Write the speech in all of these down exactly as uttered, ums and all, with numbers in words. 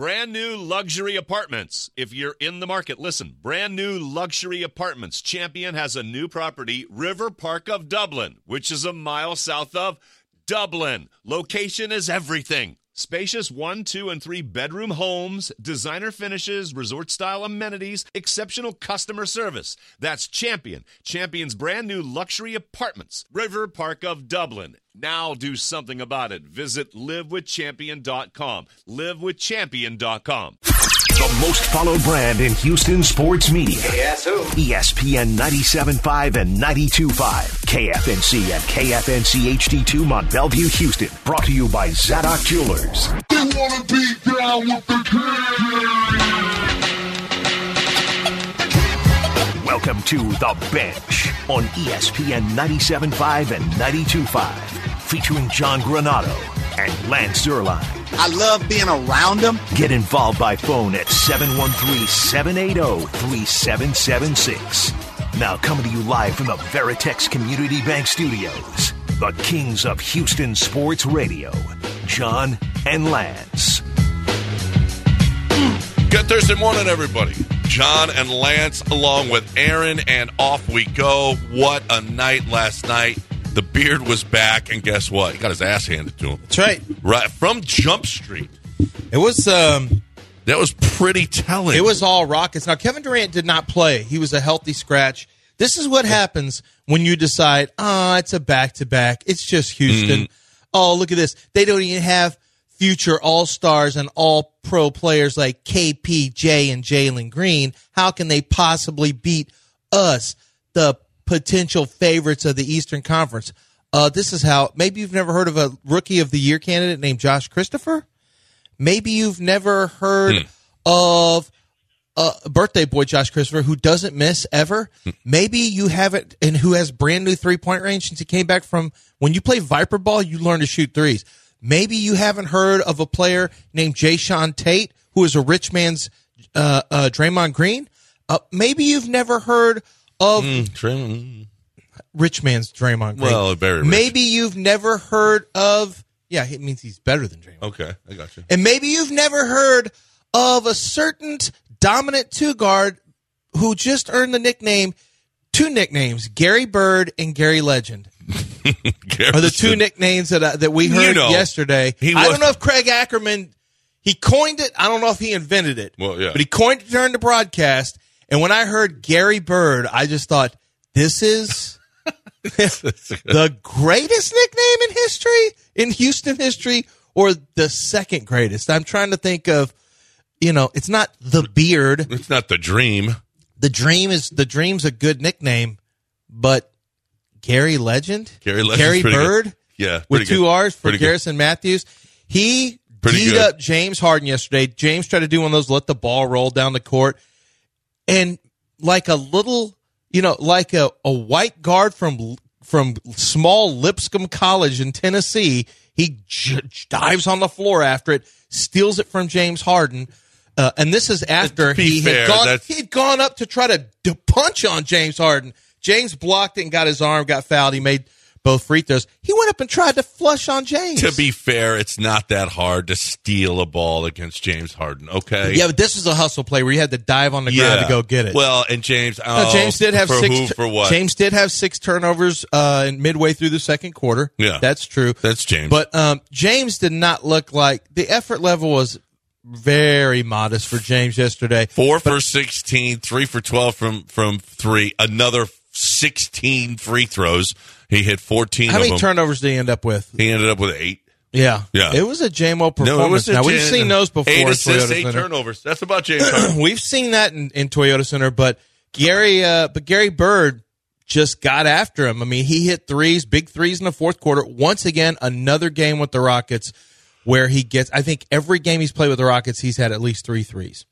Brand new luxury apartments. If you're in the market, listen. Brand new luxury apartments. Champion has a new property, River Park of Dublin, which is a mile south of Dublin. Location is everything. Spacious one, two, and three bedroom homes, designer finishes, resort-style amenities, exceptional customer service. That's Champion. Champion's brand new luxury apartments. River Park of Dublin. Now do something about it. Visit live with champion dot com. live with champion dot com. The most followed brand in Houston sports media. Yes, who? E S P N ninety-seven point five and ninety-two point five. K F N C and K F N C H D two Mont Bellevue, Houston. Brought to you by Zadok Jewelers. They want to be down with the king. Welcome to The Bench on E S P N ninety-seven point five and ninety-two point five. Featuring John Granado and Lance Zierlein. I love being around them. Get involved by phone at seven one three, seven eight zero, three seven seven six. Now coming to you live from the Veritex Community Bank Studios, the kings of Houston sports radio, John and Lance. Good Thursday morning, everybody. John and Lance along with Aaron, and off we go. What a night last night. The Beard was back, and guess what? He got his ass handed to him. That's right. Right from Jump Street. It was um, That was pretty telling. it was all rockets. Now, Kevin Durant did not play. He was a healthy scratch. This is what happens when you decide, ah, oh, it's a back-to-back. It's just Houston. Mm. Oh, look at this. They don't even have future all-stars and all-pro players like K P J and Jalen Green. How can they possibly beat us, the potential favorites of the Eastern Conference? Uh, this is how. Maybe you've never heard of a Rookie of the Year candidate named Josh Christopher. Maybe you've never heard hmm. of a birthday boy, Josh Christopher, who doesn't miss ever. Hmm. Maybe you haven't, and who has brand new three-point range since he came back from, when you play Viper ball, you learn to shoot threes. Maybe you haven't heard of a player named Jayshawn Tate, who is a rich man's uh, uh, Draymond Green. Uh, maybe you've never heard of mm, rich man's Draymond Green. Well, very rich. Maybe you've never heard of, yeah, it means he's better than Draymond. Okay, I got you. And maybe you've never heard of a certain dominant two-guard who just earned the nickname, two nicknames, Gary Bird and Gary Legend. Are the two nicknames that uh, that we heard you know, yesterday. I don't know if Craig Ackerman, he coined it. I don't know if he invented it. Well, yeah. But he coined it during the broadcast. And when I heard Gary Bird, I just thought, this is the greatest nickname in history, in Houston history, or the second greatest. I'm trying to think of, you know, it's not the Beard. It's not the Dream. The Dream is, the Dream's a good nickname, but Gary Legend? Gary Legend. Gary Bird? Good. Yeah. With two good. R's for pretty Garrison good. Matthews. He pretty beat good. up James Harden yesterday. James tried to do one of those let the ball roll down the court. And like a little, you know, like a, a white guard from from small Lipscomb College in Tennessee, he j- dives on the floor after it, steals it from James Harden. Uh, and this is after he fair, had gone, he had gone up to try to, to punch on James Harden. James blocked it and got his arm, got fouled. He made both free throws. He went up and tried to flush on James. To be fair, it's not that hard to steal a ball against James Harden, okay? Yeah, but this was a hustle play where you had to dive on the ground yeah. to go get it. Well, and James, oh, no, James did have for six. Who, for what? James did have six turnovers uh, in midway through the second quarter. Yeah, that's true. That's James. But um, James did not look like the effort level was very modest for James yesterday. Four but, for sixteen, three for twelve from from three. Another sixteen free throws. He hit fourteen How of many them. turnovers did he end up with? He ended up with eight. Yeah. Yeah. It was a J M O performance. No, it was a now, J- we've seen those before. Eight assists, Toyota eight Center. turnovers. That's about James Harden. We've seen that in, in Toyota Center, but Gary, uh, but Gary Bird just got after him. I mean, he hit threes, big threes in the fourth quarter. Once again, another game with the Rockets where he gets, I think every game he's played with the Rockets, he's had at least three threes.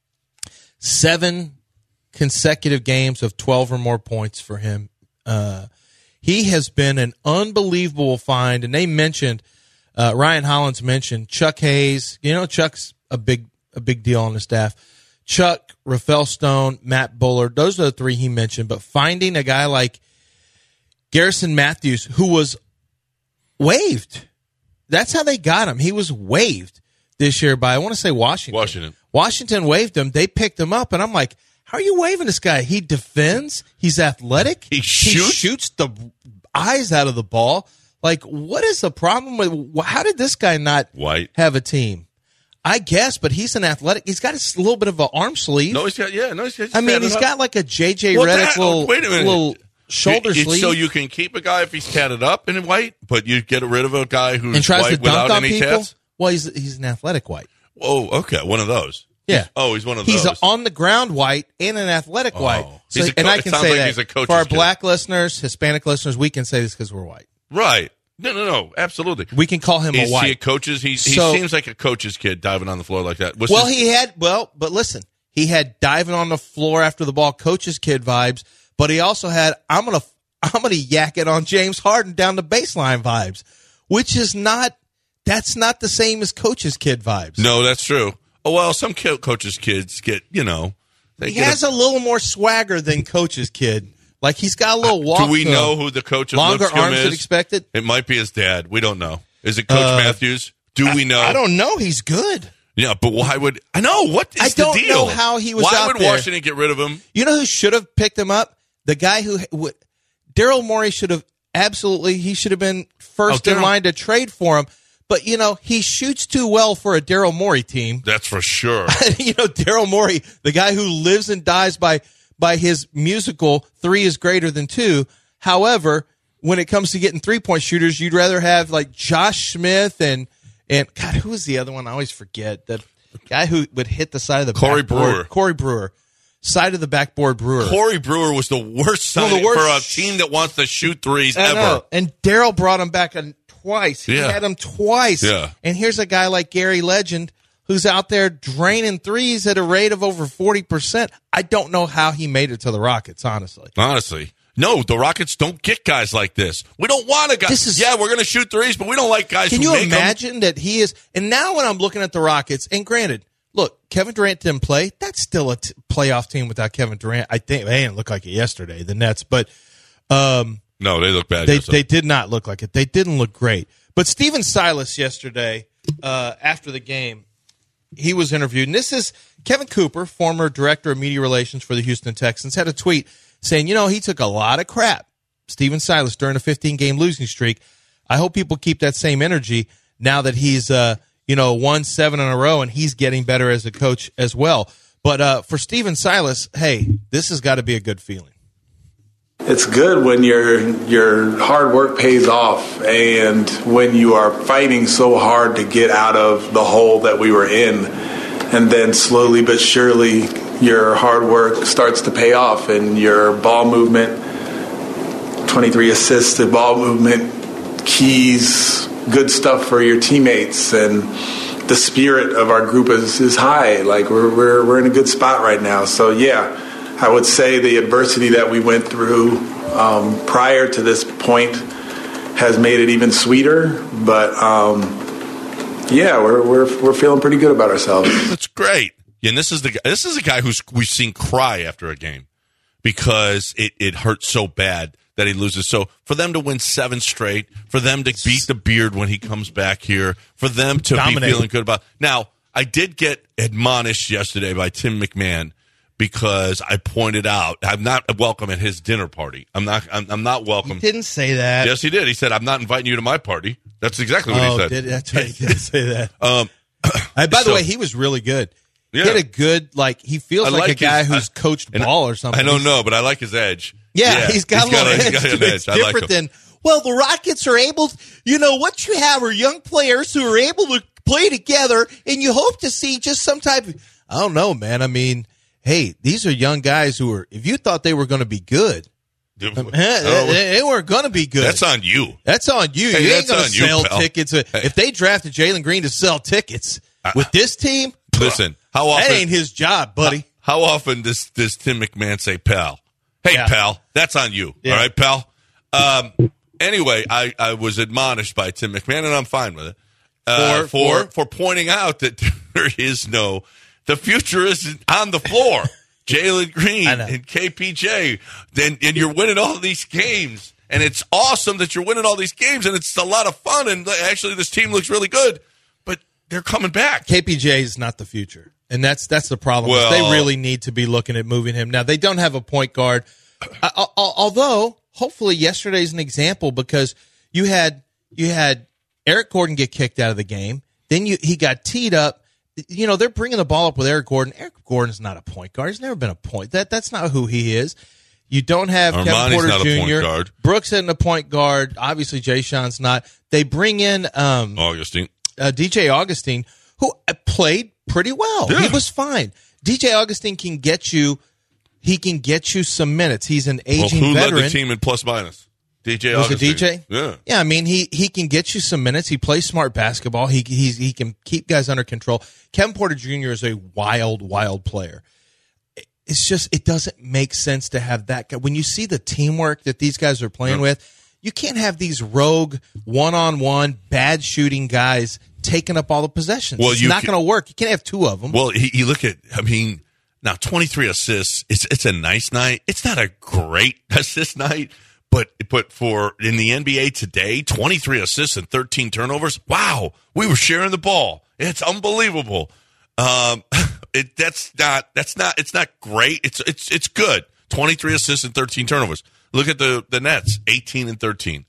Seven consecutive games of twelve or more points for him. Uh, he has been an unbelievable find, and they mentioned, uh, Ryan Hollins mentioned Chuck Hayes. You know, Chuck's a big a big deal on the staff. Chuck, Rafael Stone, Matt Bullard, those are the three he mentioned. But finding a guy like Garrison Matthews, who was waived, that's how they got him. He was waived. this year by, I want to say Washington. Washington. Washington waived him. They picked him up, and I'm like, how are you waving this guy? He defends. He's athletic. He shoots? He shoots the eyes out of the ball. Like, what is the problem with, how did this guy not White. have a team? I guess, but he's an athletic. He's got a little bit of an arm sleeve. No, he's got, yeah, no, he's got. I mean, he's got like a J J Well, Redick that- little, wait a minute. little shoulder It- it's sleeve. So you can keep a guy if he's tatted up in white, but you get rid of a guy who's and tries white to dunk without on any people. tats? Well, he's he's an athletic white. Oh, okay, one of those. Yeah. He's- oh, he's one of He's those. an on the ground white and an athletic Oh. white. So, He's a and co- I it can sounds say like that he's a coach's for our kid. black listeners, Hispanic listeners, we can say this because we're white. Right. No, no, no, absolutely. We can call him Is a white. he a coach's? He, he So- seems like a coach's kid diving on the floor like that. What's Well, his- he had well, but listen, he had diving on the floor after the ball, coach's kid vibes. But he also had I'm gonna I'm gonna yak it on James Harden down the baseline vibes, which is not that's not the same as coach's kid vibes. No, that's true. Oh well, some co- coaches' kids get you know. They He get has a, little more swagger than coach's kid. Like he's got a little walk. Do we to know him. who the coach of Longer Lipscomb arms is? than expected? It might be his dad. We don't know. Is it Coach Uh, Matthews? Do we know? I don't know. He's good. Yeah, but why would I know what is I don't the deal? know how he was Why out would there. Washington get rid of him? You know who should have picked him up? The guy who would Daryl Morey should have absolutely he should have been first Oh, in Daryl- line to trade for him. But you know, he shoots too well for a Daryl Morey team. That's for sure. You know, Daryl Morey, the guy who lives and dies by by his musical three is greater than two. However, when it comes to getting three point shooters, you'd rather have like Josh Smith and and God, who was the other one? I always forget. The guy who would hit the side of the Corey backboard. Brewer. Corey Brewer. Side of the backboard Brewer. Corey Brewer was the worst One of the signing worst for a sh- team that wants to shoot threes I ever. know. And Daryl brought him back a, twice. He Yeah. had him twice. Yeah. And here's a guy like Gary Legend who's out there draining threes at a rate of over forty percent. I don't know how he made it to the Rockets, honestly. Honestly. No, the Rockets don't get guys like this. We don't want a guy. This is- yeah, we're going to shoot threes, but we don't like guys Can who you make them. imagine that he is? And now when I'm looking at the Rockets, and granted, look, Kevin Durant didn't play. That's still a t- playoff team without Kevin Durant. I think they didn't look like it yesterday, the Nets, but um, No, they look bad. they yesterday. they did not look like it. They didn't look great. But Steven Silas yesterday, uh, after the game, he was interviewed, and this is Kevin Cooper, former director of media relations for the Houston Texans, had a tweet saying, you know, he took a lot of crap, Steven Silas, during a fifteen-game losing streak. I hope people keep that same energy now that he's, uh, you know, won seven in a row, and he's getting better as a coach as well. But uh, for Steven Silas, hey, this has got to be a good feeling. It's good when your your hard work pays off, and when you are fighting so hard to get out of the hole that we were in, and then slowly but surely your hard work starts to pay off, and your ball movement, twenty-three assists, the ball movement, keys, good stuff for your teammates, and the spirit of our group is, is high. Like we're we're we're in a good spot right now. So yeah. I would say the adversity that we went through um, prior to this point has made it even sweeter. But um, yeah, we're we're we're feeling pretty good about ourselves. That's great. Yeah, and this is the guy- this is a guy who's we've seen cry after a game because it it hurts so bad that he loses. So for them to win seven straight, for them to beat the Beard when he comes back here, for them to Dominate. be feeling good about. Now, I did get admonished yesterday by Tim McMahon. Because I pointed out I'm not welcome at his dinner party. I'm not. I'm, I'm not welcome. He didn't say that. Yes, he did. He said, "I'm not inviting you to my party." That's exactly what oh, he said. Did, that's right. He did say that. Um, Uh, by the so- way, he was really good. Yeah. He had a good, like, he feels I like, like a guy his- who's I- coached and ball or something. I don't know, but I like his edge. Yeah, he's got a little he's edge. got an to it. edge. It's I like different him. than, well, the Rockets are able, you know, what you have are young players who are able to play together, and you hope to see just some type of, I don't know, man. I mean, hey, these are young guys who are, if you thought they were going to be good, Dude, eh, oh, they, they weren't going to be good. that's on you. That's on you. Hey, you ain't that's going to on you, sell pal. tickets. If they drafted Jalen Green to sell tickets with this team, Listen, how that often? ain't his job, buddy. How often does does Tim McMahon say, "Pal"? Hey, Yeah. pal, that's on you. Yeah. All right, pal. Um, anyway, I, I was admonished by Tim McMahon, and I'm fine with it. Uh, For- for for- for pointing out that there is no the future is on the floor. Jalen Green I know. and K P J, then and you're winning all these games, and it's awesome that you're winning all these games, and it's a lot of fun, and actually this team looks really good. But they're coming back. K P J is not the future, and that's that's the problem. Well, they really need to be looking at moving him. Now, they don't have a point guard, uh, although hopefully yesterday's an example because you had you had Eric Gordon get kicked out of the game. Then you he got teed up. You know, they're bringing the ball up with Eric Gordon. Eric Gordon's not a point guard. He's never been a point. That That's not who he is. You don't have Armani's Kevin Porter not a point Junior guard. Brooks isn't a point guard. Obviously, Jay Sean's not. They bring in um, Augustine. Uh, D J Augustine, who played pretty well. Yeah. He was fine. D J Augustine can get you. He can get you some minutes. He's an aging well, who veteran. led the team in plus minus? D J Was Augustine. it D J? Yeah. Yeah, I mean, he he can get you some minutes. He plays smart basketball. He he's, he can keep guys under control. Kevin Porter Junior is a wild, wild player. It's just, it doesn't make sense to have that guy. When you see the teamwork that these guys are playing Yeah. with, you can't have these rogue, one-on-one, bad shooting guys taking up all the possessions. Well, it's you not can- going to work. You can't have two of them. Well, he, you look at, I mean, now twenty-three assists. It's it's a nice night. It's not a great assist night, but but for in the N B A today, twenty-three assists and thirteen turnovers. Wow, we were sharing the ball. It's unbelievable. Um, it that's not that's not it's not great. It's it's it's good. twenty-three assists and thirteen turnovers. Look at the the Nets, eighteen and thirteen.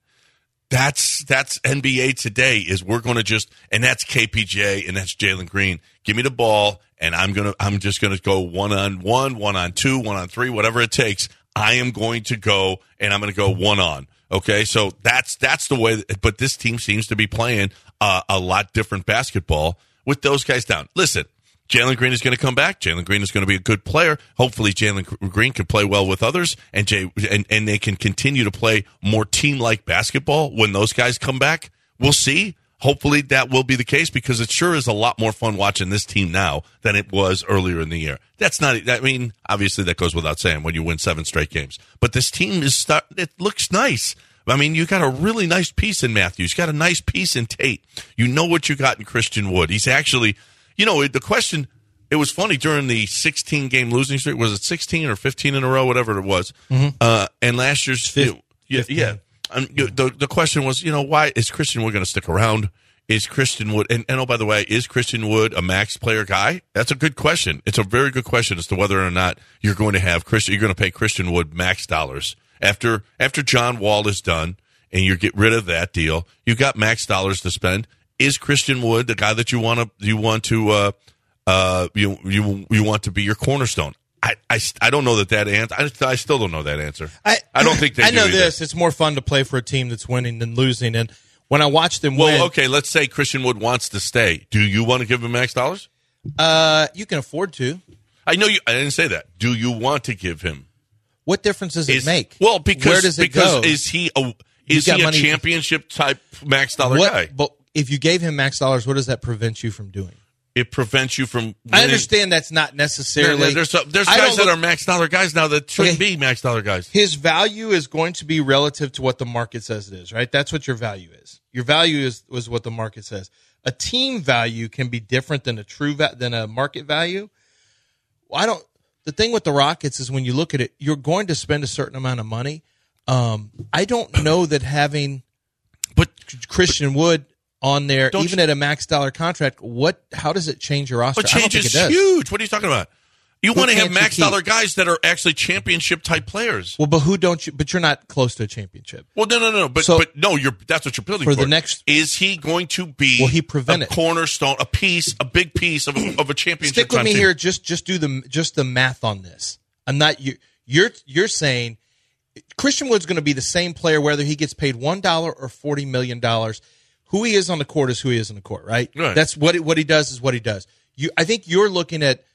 That's that's N B A today. Is we're going to just and that's K P J and that's Jalen Green. Give me the ball and I'm gonna I'm just gonna go one on one, one on two, one on three, whatever it takes. I am going to go and I'm going to go one on. Okay, so that's that's the way. That, but this team seems to be playing uh, a lot different basketball with those guys down. Listen, Jalen Green is going to come back. Jalen Green is going to be a good player. Hopefully, Jalen Green can play well with others, and Jay and, and they can continue to play more team-like basketball when those guys come back. We'll see. Hopefully, that will be the case because it sure is a lot more fun watching this team now than it was earlier in the year. That's not. I mean, obviously, that goes without saying when you win seven straight games. But this team is. Start, it looks nice. I mean, you got a really nice piece in Matthews. You got a nice piece in Tate. You know what you got in Christian Wood. He's actually. You know, the question, it was funny during the sixteen-game losing streak. Was it sixteen or fifteen in a row, whatever it was? Mm-hmm. Uh, and last year's, Fif- yeah, yeah. Um, you, the the question was, you know, why is Christian Wood going to stick around? Is Christian Wood, and, and oh, by the way, is Christian Wood a max player guy? That's a good question. It's a very good question as to whether or not you're going to have Christian, you're going to pay Christian Wood max dollars after after John Wall is done, and you get rid of that deal. You got max dollars to spend. Is Christian Wood the guy that you want to you want to uh, uh, you you you want to be your cornerstone? I, I, I don't know that that answer. I, I still don't know that answer. I, I don't think they. I do know either. this. It's more fun to play for a team that's winning than losing. And when I watch them well, win, okay, let's say Christian Wood wants to stay. Do you want to give him max dollars? uh, you can afford to. I know you. I didn't say that. Do you want to give him? What difference does Is, it make? Well, because Where does it because go? is he a is got he a money- championship type max dollar What- guy? But if you gave him max dollars, what does that prevent you from doing? It prevents you from. Winning. I understand that's not necessarily. There- there's a- there's I guys don't that look- are max dollar guys now that shouldn't Okay. be max dollar guys. His value is going to be relative to what the market says it is, right? That's what your value is. Your value is was what the market says. A team value can be different than a true va- than a market value. Well, I don't. The thing with the Rockets is when you look at it, you're going to spend a certain amount of money. Um, I don't know that having But Christian Wood on there, Don't even you- at a max dollar contract, what? How does it change your roster? But I don't change think is it does. huge. What are you talking about? You Who want to have can't you max keep? dollar guys that are actually championship type players. Well, but who don't you? But you're not close to a championship. Well, no, no, no. But So- but no, you're that's what you're building For for. the next- is he going to be? Will he prevent a it? cornerstone, a piece, a big piece of a, of a championship? Stick with type me team? here. Just just do the just the math on this. I'm not you. You're you're saying Christian Wood's going to be the same player whether he gets paid one dollar or forty million dollars. Who he is on the court is who he is on the court, right? Right. That's what what he does is what he does. You, I think you're looking at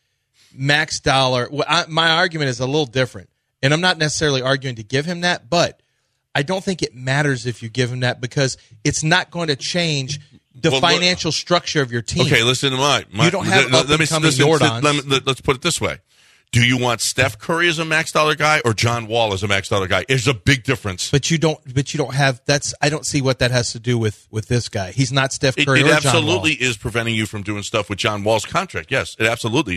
max dollar. Well, I, my argument is a little different, and I'm not necessarily arguing to give him that, but I don't think it matters if you give him that because it's not going to change the Well, look- financial structure of your team. Okay, listen to my. my You don't have let, let me up-and-coming listen, Jordans. let me, let, let's put it this way: do you want Steph Curry as a max dollar guy or John Wall as a max dollar guy? There's a big difference. But you don't. But you don't have. That's. I don't see what that has to do with with this guy. He's not Steph It, Curry it or John absolutely Wall. is preventing you from doing stuff with John Wall's contract. Yes, it absolutely is.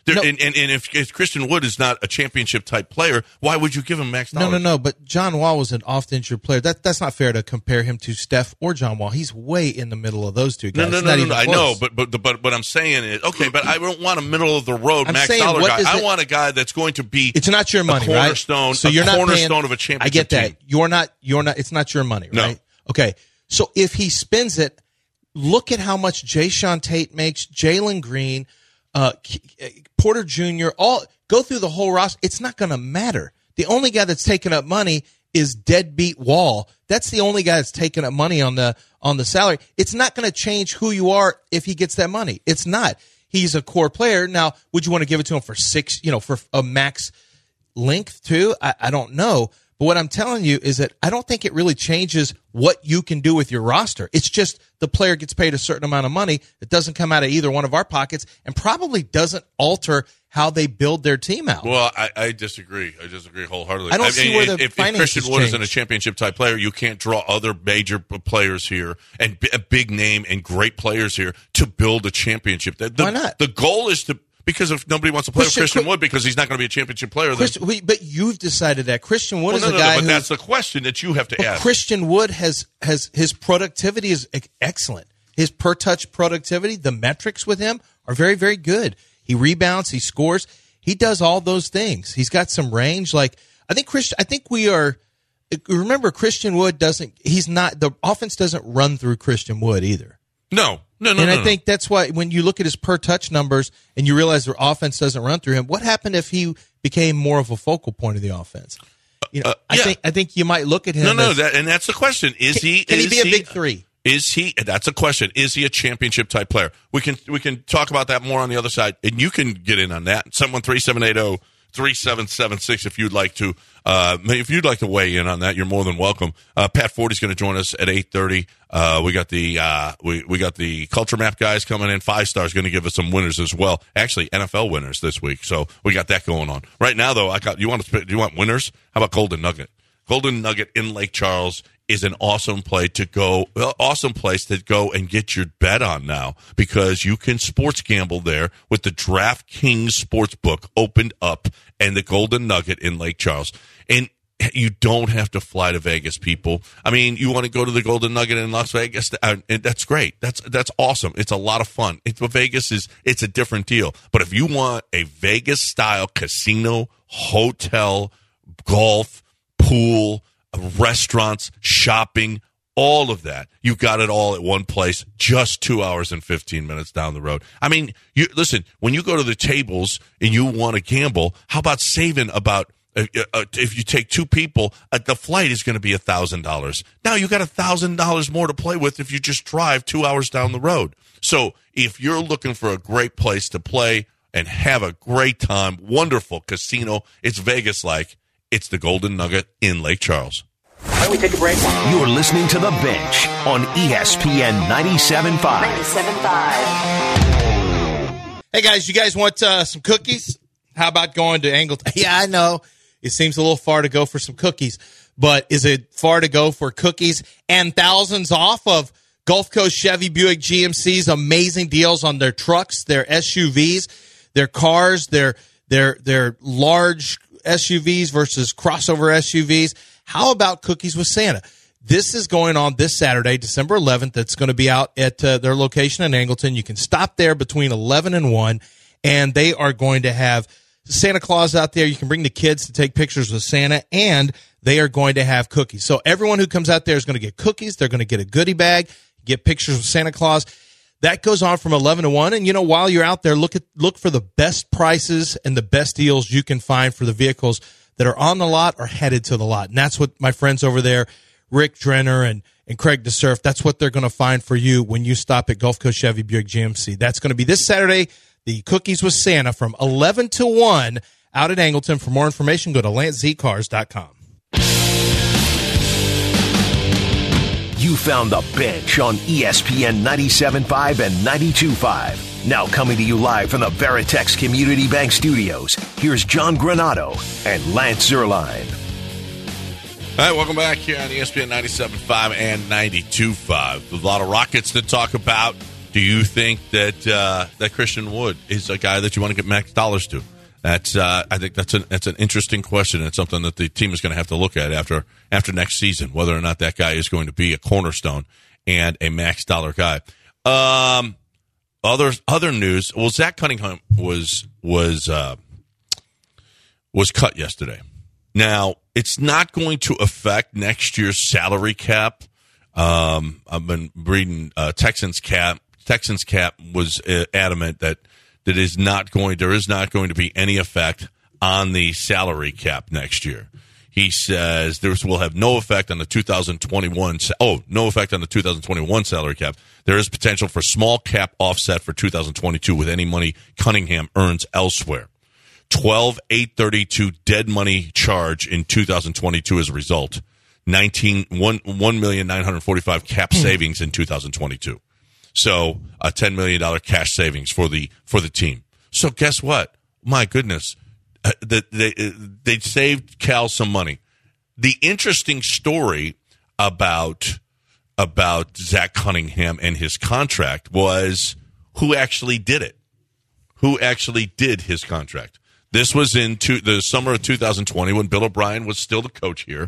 There, No. and, and, and if, if Christian Wood is not a championship-type player, why would you give him max dollars? No, no, no. But John Wall was an oft-injured player. That That's not fair to compare him to Steph or John Wall. He's way in the middle of those two guys. No, no, It's no, not no, even no. I close. know, but, but but what I'm saying is, okay, but I don't want a middle-of-the-road I'm max saying, dollar what guy. does I it- want a guy that's going to be It's not your money, a cornerstone, right? So a you're not cornerstone paying, of a championship I get that. team. You're not. You're not. It's not your money, No. right? Okay. So if he spends it, look at how much Jay Sean Tate makes, Jalen Green, uh, Porter Junior All go through the whole roster. It's not going to matter. The only guy that's taking up money is deadbeat Wall. That's the only guy that's taking up money on the on the salary. It's not going to change who you are if he gets that money. It's not. He's a core player. Now, would you want to give it to him for six? You know, for a max length too? I, I don't know. But what I'm telling you is that I don't think it really changes what you can do with your roster. It's just the player gets paid a certain amount of money that doesn't come out of either one of our pockets and probably doesn't alter how they build their team out. Well, I, I disagree. I disagree wholeheartedly. I don't I see mean, where the if, if finances Christian Wood isn't a change. championship-type player, you can't draw other major p- players here and b- a big name and great players here to build a championship. The, the, Why not? The goal is to because if nobody wants to play Christian- with Christian Chri- Wood because he's not going to be a championship player, then Christian, we, but you've decided that Christian Wood well, is no, a no, guy no, but who that's the question that you have to But ask. Christian Wood has has his productivity is ex- excellent. His per touch productivity, the metrics with him are very very good. He rebounds, he scores, he does all those things. He's got some range. Like I think Christian, I think we are. Remember, Christian Wood doesn't. He's not the offense doesn't run through Christian Wood either. No, no, no, and no, I no. think that's why when you look at his per touch numbers and you realize their offense doesn't run through him, what happened if he became more of a focal point of the offense? You know, Uh, I yeah. think I think you might look at him. No, no, as, that, and that's the question. Is can, he? Can is he be a big three? Is he? That's a question. Is he a championship type player? We can we can talk about that more on the other side, and you can get in on that. seven one three, seven eight zero, three seven seven six if you'd like to. Uh, if you'd like to weigh in on that, you're more than welcome. Uh, Pat Forty's going to join us at eight thirty. Uh, we got the uh, we we got the Culture Map guys coming in. Five Star's going to give us some winners as well. Actually, N F L winners this week, so we got that going on. Right now, though, I got you want to do you want winners? How about Golden Nugget? Golden Nugget in Lake Charles is an awesome play to go, well, awesome place to go and get your bet on now because you can sports gamble there with the DraftKings Sportsbook opened up and the Golden Nugget in Lake Charles. And you don't have to fly to Vegas, people. I mean, you want to go to the Golden Nugget in Las Vegas, uh, and that's great. That's that's awesome. It's a lot of fun. It's Vegas is it's a different deal. But if you want a Vegas style casino, hotel, golf, pool, restaurants, shopping, all of that. You got it all at one place, just two hours and fifteen minutes down the road. I mean, you listen, when you go to the tables and you want to gamble, how about saving about uh, uh, if you take two people, uh, the flight is going to be one thousand dollars. Now you got one thousand dollars more to play with if you just drive two hours down the road. So if you're looking for a great place to play and have a great time, wonderful casino, it's Vegas-like. It's the Golden Nugget in Lake Charles. Why don't we take a break? You're listening to The Bench on E S P N ninety-seven point five. ninety-seven point five. Hey guys, you guys want uh, some cookies? How about going to Angleton? Yeah, I know it seems a little far to go for some cookies, but is it far to go for cookies and thousands off of Gulf Coast Chevy Buick G M C's amazing deals on their trucks, their S U Vs, their cars, their their their large S U Vs versus crossover S U Vs? How about Cookies with Santa? This is going on this Saturday, December eleventh. It's going to be out at uh, their location in Angleton. You can stop there between eleven and one, and they are going to have Santa Claus out there. You can bring the kids to take pictures with Santa, and they are going to have cookies. So everyone who comes out there is going to get cookies. They're going to get a goodie bag, get pictures with Santa Claus. That goes on from eleven to one, and, you know, while you're out there, look at look for the best prices and the best deals you can find for the vehicles that are on the lot or headed to the lot. And that's what my friends over there, Rick Drenner and, and Craig DeSurf, that's what they're going to find for you when you stop at Gulf Coast Chevy Buick G M C. That's going to be this Saturday, the Cookies with Santa from eleven to one out at Angleton. For more information, go to lance z cars dot com. You found The Bench on E S P N ninety-seven point five and ninety-two point five. Now coming to you live from the Veritex Community Bank Studios, here's John Granado and Lance Zierlein. All right, welcome back here on E S P N ninety-seven point five and ninety-two point five. There's a lot of Rockets to talk about. Do you think that uh, that Christian Wood is a guy that you want to get max dollars to? That's uh, I think that's an that's an interesting question, and it's something that the team is going to have to look at after after next season, whether or not that guy is going to be a cornerstone and a max dollar guy. Um, other other news. Well, Zach Cunningham was was uh, was cut yesterday. Now, it's not going to affect next year's salary cap. Um, I've been reading uh, Texans cap. Texans cap was uh, adamant that. That is not going. There is not going to be any effect on the salary cap next year. He says there will have no effect on the two thousand twenty-one. Oh, no effect on the two thousand twenty-one salary cap. There is potential for small cap offset for two thousand twenty-two with any money Cunningham earns elsewhere. twelve eight thirty-two dead money charge in two thousand twenty-two as a result. nineteen one one million nine hundred forty-five cap savings in two thousand twenty-two. So a ten million dollars cash savings for the for the team. So guess what? My goodness, uh, the, they they saved Cal some money. The interesting story about about Zach Cunningham and his contract was who actually did it. Who actually did his contract? This was in two, the summer of two thousand twenty when Bill O'Brien was still the coach here.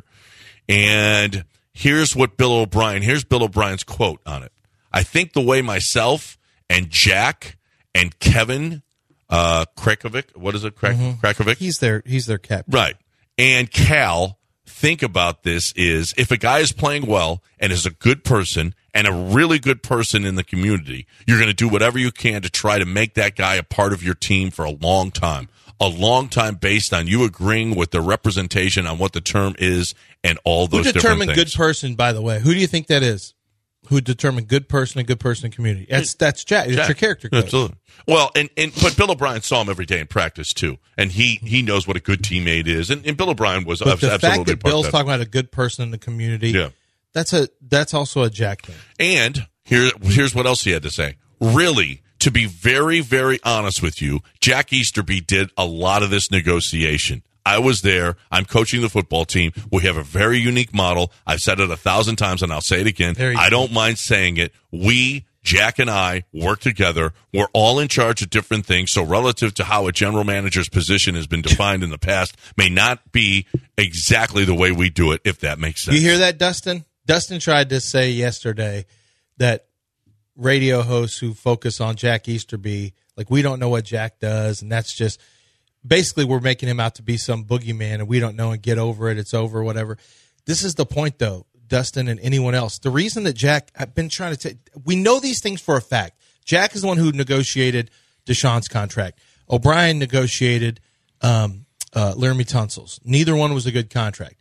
And here's what Bill O'Brien. Here's Bill O'Brien's quote on it. I think the way myself and Jack and Kevin uh, Krakovic, what is it, Krak- mm-hmm. Krakovic? He's their he's their captain, right? And Cal think about this is if a guy is playing well and is a good person and a really good person in the community, you're going to do whatever you can to try to make that guy a part of your team for a long time. A long time based on you agreeing with the representation on what the term is and all those different things. Who determined good person, by the way? Who do you think that is? Who determined good person and good person in community? That's that's Jack. It's Jack. your character coach. Absolutely. Well, and, and but Bill O'Brien saw him every day in practice too, and he, he knows what a good teammate is. And, and Bill O'Brien was but the absolutely fact that part Bill's of that. talking about a good person in the community. Yeah. that's a that's also a Jack thing. And here here's what else he had to say. Really, to be very very honest with you, Jack Easterby did a lot of this negotiation. I was there. I'm coaching the football team. We have a very unique model. I've said it a thousand times, and I'll say it again. I don't mind saying it. We, Jack and I, work together. We're all in charge of different things. So relative to how a general manager's position has been defined in the past may not be exactly the way we do it, if that makes sense. You hear that, Dustin? Dustin tried to say yesterday that radio hosts who focus on Jack Easterby, like, we don't know what Jack does, and that's just – basically, we're making him out to be some boogeyman, and we don't know and get over it. It's over, whatever. This is the point, though, Dustin and anyone else. The reason that Jack, I've been trying to say, we know these things for a fact. Jack is the one who negotiated Deshaun's contract. O'Brien negotiated um, uh, Laramie Tunsil's. Neither one was a good contract.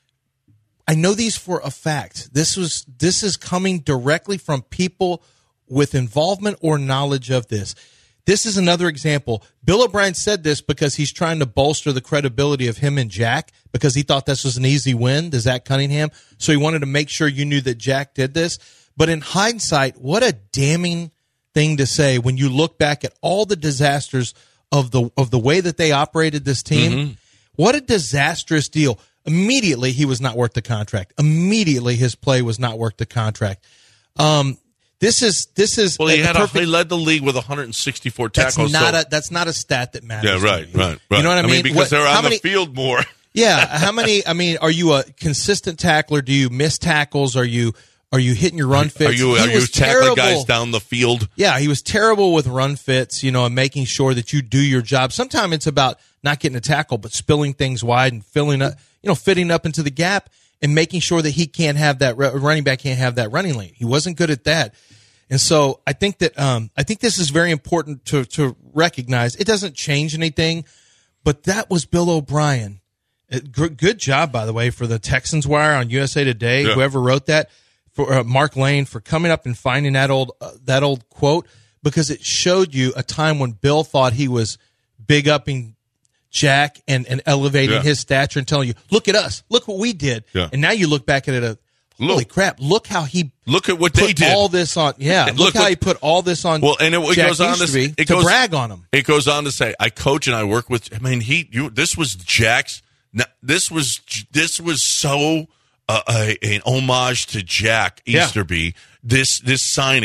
I know these for a fact. This was this is coming directly from people with involvement or knowledge of this. This is another example. Bill O'Brien said this because he's trying to bolster the credibility of him and Jack because he thought this was an easy win to Zach Cunningham. So he wanted to make sure you knew that Jack did this. But in hindsight, what a damning thing to say when you look back at all the disasters of the of the way that they operated this team. Mm-hmm. What a disastrous deal. Immediately, he was not worth the contract. Immediately, his play was not worth the contract. Um, This is this is well. He had perfect, a, he led the league with one hundred sixty-four tackles. That's not so. a that's not a stat that matters. Yeah, right, right, right. You know what I mean? I mean because what, they're on many, the field more. Yeah. How many? I mean, are you a consistent tackler? Do you miss tackles? Are you are you hitting your run fits? Are you are you tackling guys down the field? Yeah, he was terrible with run fits. You know, and making sure that you do your job. Sometimes it's about not getting a tackle, but spilling things wide and filling up. You know, fitting up into the gap and making sure that he can't have that running back can't have that running lane. He wasn't good at that. And so I think that um, I think this is very important to to recognize. It doesn't change anything, but that was Bill O'Brien. It, g- good job, by the way, for the Texans Wire on U S A Today. Yeah. Whoever wrote that, for uh, Mark Lane, for coming up and finding that old uh, that old quote, because it showed you a time when Bill thought he was big upping Jack and, and elevating yeah. his stature and telling you, look at us, look what we did. Yeah. And now you look back at it, a, holy look, crap, look how he look at what put they did. all this on. Yeah, look, look how what, he put all this on. Well, and it, it Jack goes on to, it it to goes, brag on him. It goes on to say, I coach and I work with. I mean, he. You, this was Jack's. This was this was so uh, a, an homage to Jack Easterby. Yeah. This this signing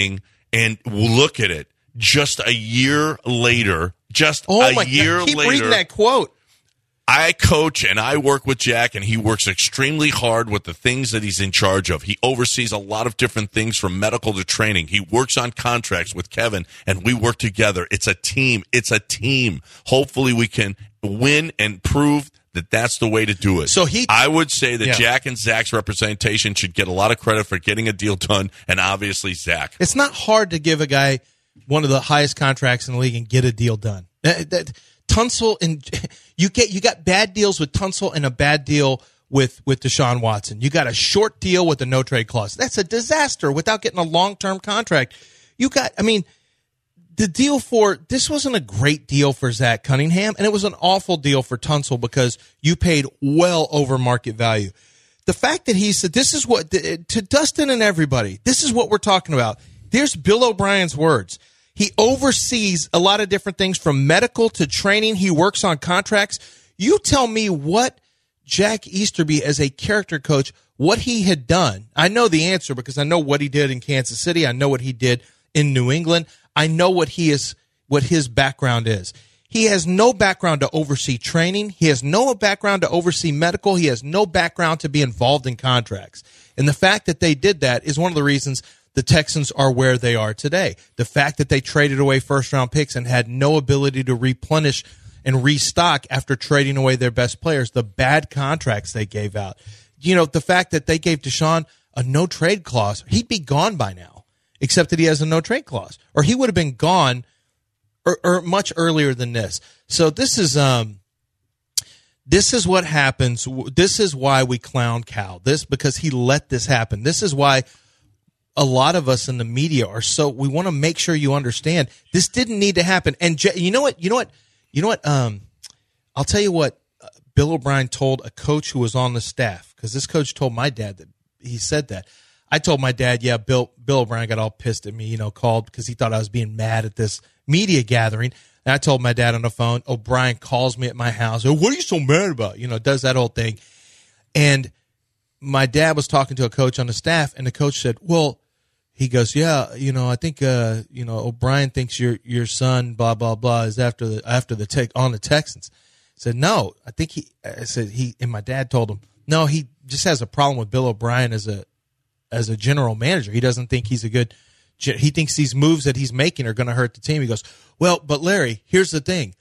And look at it. Just a year later, just Oh a my year God. Keep later, reading that quote. I coach and I work with Jack, and he works extremely hard with the things that he's in charge of. He oversees a lot of different things from medical to training. He works on contracts with Kevin, and we work together. It's a team. It's a team. Hopefully we can win and prove that that's the way to do it. So he, I would say that yeah. Jack and Zach's representation should get a lot of credit for getting a deal done, and obviously Zach. It's not hard to give a guy one of the highest contracts in the league and get a deal done. That, that, Tunsil and you get you got bad deals with Tunsil and a bad deal with with Deshaun Watson. You got a short deal with a no trade clause. That's a disaster without getting a long term contract. You got, I mean, the deal for this wasn't a great deal for Zach Cunningham, and it was an awful deal for Tunsil because you paid well over market value. The fact that he said this is what to Dustin and everybody, this is what we're talking about. There's Bill O'Brien's words. He oversees a lot of different things from medical to training. He works on contracts. You tell me what Jack Easterby, as a character coach, what he had done. I know the answer because I know what he did in Kansas City. I know what he did in New England. I know what he is, what his background is. He has no background to oversee training. He has no background to oversee medical. He has no background to be involved in contracts. And the fact that they did that is one of the reasons the Texans are where they are today. The fact that they traded away first-round picks and had no ability to replenish and restock after trading away their best players, the bad contracts they gave out. You know, the fact that they gave Deshaun a no-trade clause, he'd be gone by now, except that he has a no-trade clause. Or he would have been gone or, or much earlier than this. So this is um, this is what happens. This is why we clown Cal. This because he let this happen. This is why a lot of us in the media are so, we want to make sure you understand this didn't need to happen. And J- you know what, you know what, you know what, um, I'll tell you what uh, Bill O'Brien told a coach who was on the staff, because this coach told my dad that he said that. I told my dad, yeah, Bill, Bill O'Brien got all pissed at me, you know, called because he thought I was being mad at this media gathering. And I told my dad on the phone, O'Brien calls me at my house. Oh, what are you so mad about? You know, does that whole thing. And my dad was talking to a coach on the staff, and the coach said, well, he goes, yeah, you know, I think, uh, you know, O'Brien thinks your your son, blah, blah, blah, is after the after the tech on the Texans. I said, no, I think he, I said, he, and my dad told him, no, he just has a problem with Bill O'Brien as a, as a general manager. He doesn't think he's a good, he thinks these moves that he's making are going to hurt the team. He goes, well, but Larry, here's the thing.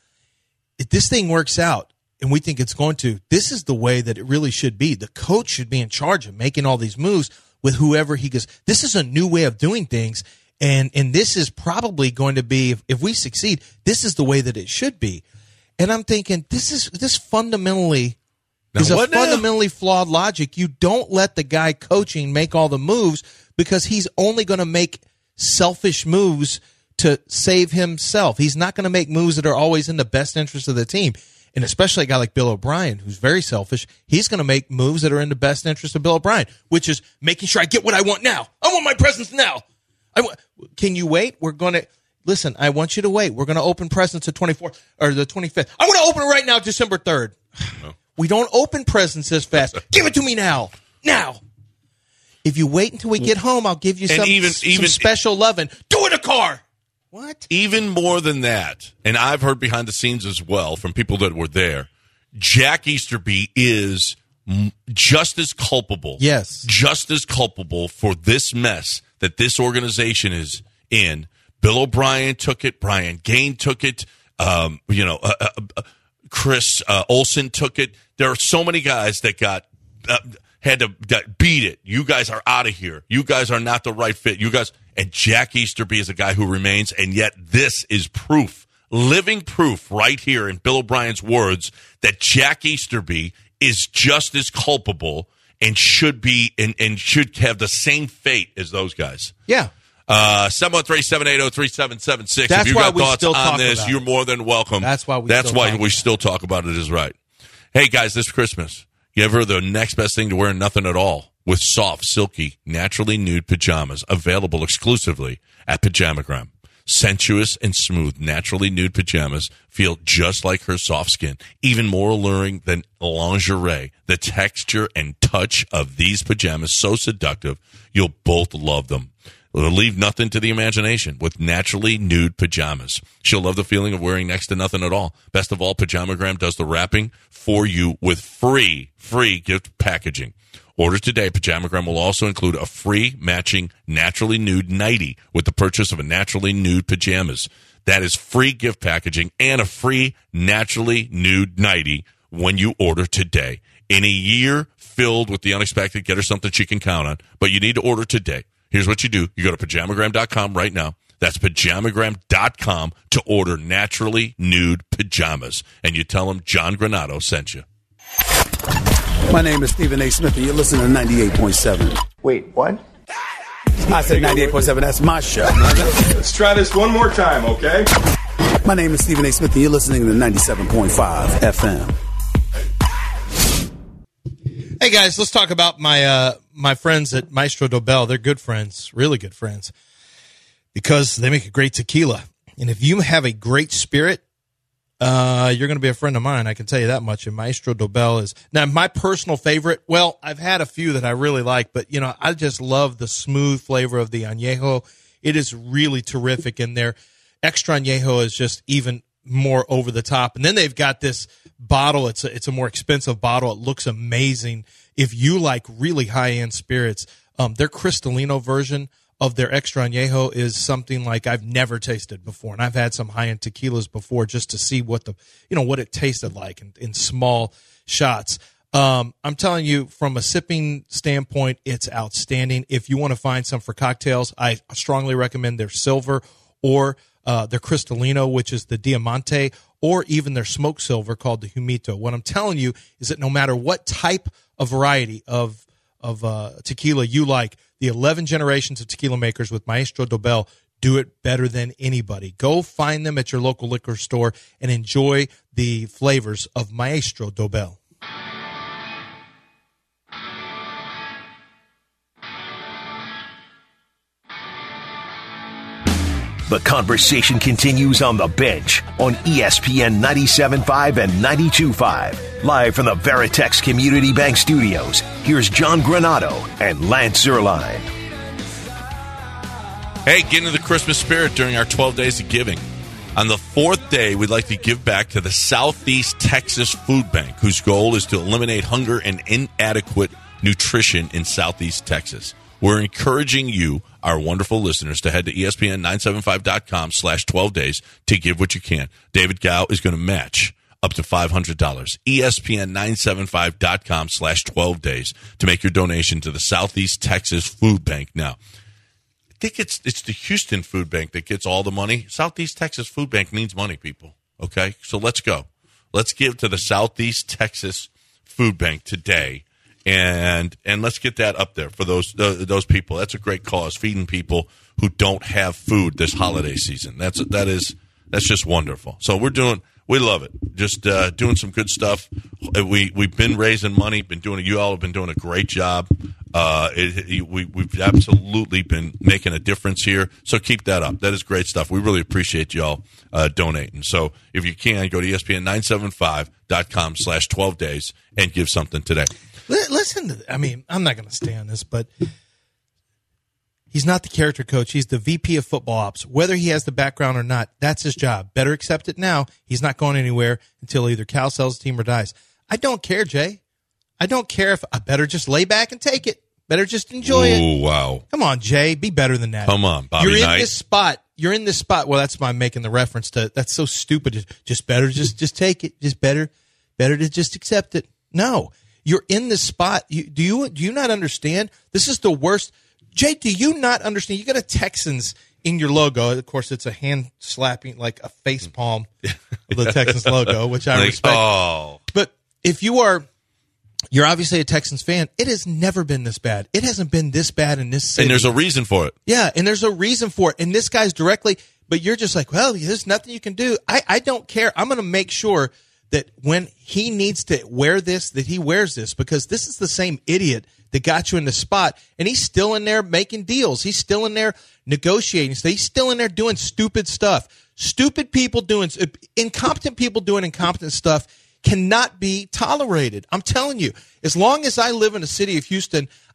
If this thing works out, and we think it's going to, this is the way that it really should be. The coach should be in charge of making all these moves with whoever he goes. This is a new way of doing things, and and this is probably going to be, if, if we succeed, this is the way that it should be. And I'm thinking, this is this fundamentally now, is a what now? fundamentally flawed logic. You don't let the guy coaching make all the moves because he's only going to make selfish moves to save himself. He's not going to make moves that are always in the best interest of the team. And especially a guy like Bill O'Brien, who's very selfish, he's going to make moves that are in the best interest of Bill O'Brien, which is making sure I get what I want now. I want my presents now. I want, can you wait? We're going to listen. I want you to wait. We're going to open presents the twenty-fourth or the twenty-fifth. I want to open it right now, December third. No. We don't open presents this fast. Give it to me now, now. If you wait until we get home, I'll give you some, even, some even, special loving. Do it in a car. What? Even more than that, and I've heard behind the scenes as well from people that were there, Jack Easterby is m- just as culpable. Yes. Just as culpable for this mess that this organization is in. Bill O'Brien took it. Brian Gain took it. Um, you know, uh, uh, uh, Chris uh, Olsen took it. There are so many guys that got uh, had to got beat it. You guys are out of here. You guys are not the right fit. You guys. And Jack Easterby is a guy who remains, and yet this is proof, living proof right here in Bill O'Brien's words that Jack Easterby is just as culpable and should be and, and should have the same fate as those guys. Yeah. Uh, seven one three, seven eight zero, three seven seven six. That's if you why got we thoughts still on talk this, about you're it. more than welcome. That's why we That's still why talk we about still talk about it is right. Hey, guys, this Christmas, give her the next best thing to wearing nothing at all with soft, silky, naturally nude pajamas available exclusively at Pajamagram. Sensuous and smooth, naturally nude pajamas feel just like her soft skin, even more alluring than lingerie. The texture and touch of these pajamas so seductive, you'll both love them. It'll leave nothing to the imagination with naturally nude pajamas. She'll love the feeling of wearing next to nothing at all. Best of all, Pajamagram does the wrapping for you with free, free gift packaging. Order today. Pajamagram will also include a free matching naturally nude nightie with the purchase of a naturally nude pajamas. That is free gift packaging and a free naturally nude nightie when you order today. In a year filled with the unexpected, get her something she can count on. But you need to order today. Here's what you do. You go to pajamagram dot com right now. That's pajamagram dot com to order naturally nude pajamas. And you tell them John Granato sent you. My name is Stephen A. Smith, and you're listening to ninety-eight point seven. Wait, what? I said ninety-eight point seven. That's my show. Let's try this one more time, okay? My name is Stephen A. Smith, and you're listening to ninety-seven point five F M. Hey guys, let's talk about my uh, my friends at Maestro Dobel. They're good friends, really good friends, because they make a great tequila. And if you have a great spirit, uh, you're going to be a friend of mine. I can tell you that much. And Maestro Dobel is now my personal favorite. Well, I've had a few that I really like, but you know, I just love the smooth flavor of the añejo. It is really terrific in there. Extra añejo is just even more over the top. And then they've got this bottle. It's a, it's a more expensive bottle. It looks amazing. If you like really high-end spirits, um, their Cristalino version of their Extra Añejo is something like I've never tasted before. And I've had some high-end tequilas before just to see what the, you know, what it tasted like in, in small shots. Um, I'm telling you, from a sipping standpoint, it's outstanding. If you want to find some for cocktails, I strongly recommend their silver or uh, their Cristalino, which is the Diamante, or even their smoked silver called the Humito. What I'm telling you is that no matter what type of variety of of uh, tequila you like, the eleven generations of tequila makers with Maestro Dobel do it better than anybody. Go find them at your local liquor store and enjoy the flavors of Maestro Dobel. The conversation continues on the bench on E S P N ninety-seven point five and ninety-two point five. Live from the Veritex Community Bank Studios, here's John Granato and Lance Zierlein. Hey, get into the Christmas spirit during our twelve days of giving. On the fourth day, we'd like to give back to the Southeast Texas Food Bank, whose goal is to eliminate hunger and inadequate nutrition in Southeast Texas. We're encouraging you, our wonderful listeners, to head to E S P N nine seventy-five dot com slash twelve days to give what you can. David Gow is going to match up to five hundred dollars. E S P N nine seventy-five dot com slash twelve days to make your donation to the Southeast Texas Food Bank. Now, I think it's it's the Houston Food Bank that gets all the money. Southeast Texas Food Bank needs money, people. Okay? So let's go. Let's give to the Southeast Texas Food Bank today. And and let's get that up there for those uh, those people. That's a great cause, feeding people who don't have food this holiday season. That's that is that's just wonderful. So we're doing we love it. Just uh, doing some good stuff. We we've been raising money. Been doing you all have been doing a great job. Uh, it, it, we we've absolutely been making a difference here. So keep that up. That is great stuff. We really appreciate y'all uh, donating. So if you can, go to E S P N nine seventy-five dot com slash twelve days and give something today. Listen to, I mean, I'm not going to stay on this, but he's not the character coach. He's the V P of football ops. Whether he has the background or not, that's his job. Better accept it now. He's not going anywhere until either Cal sells the team or dies. I don't care, Jay. I don't care if I better just lay back and take it. Better just enjoy it. Oh, wow. Come on, Jay. Be better than that. Come on, Bobby You're in Knight. this spot. You're in this spot. Well, that's why I'm making the reference to, that's so stupid. Just, just better, just, just take it. Just better, better to just accept it. No. You're in this spot. You, do you do you not understand? This is the worst. Jay, do you not understand? You got a Texans in your logo. Of course, it's a hand slapping, like a face palm of the Texans logo, which I like, respect. Oh. But if you are, you're obviously a Texans fan. It has never been this bad. It hasn't been this bad in this city. And there's a reason for it. Yeah, and there's a reason for it. And this guy's directly, but you're just like, well, there's nothing you can do. I, I don't care. I'm going to make sure that when he needs to wear this, that he wears this, because this is the same idiot that got you in the spot, and he's still in there making deals. He's still in there negotiating. So he's still in there doing stupid stuff. Stupid people doing, incompetent people doing incompetent stuff cannot be tolerated. I'm telling you, as long as I live in the city of Houston,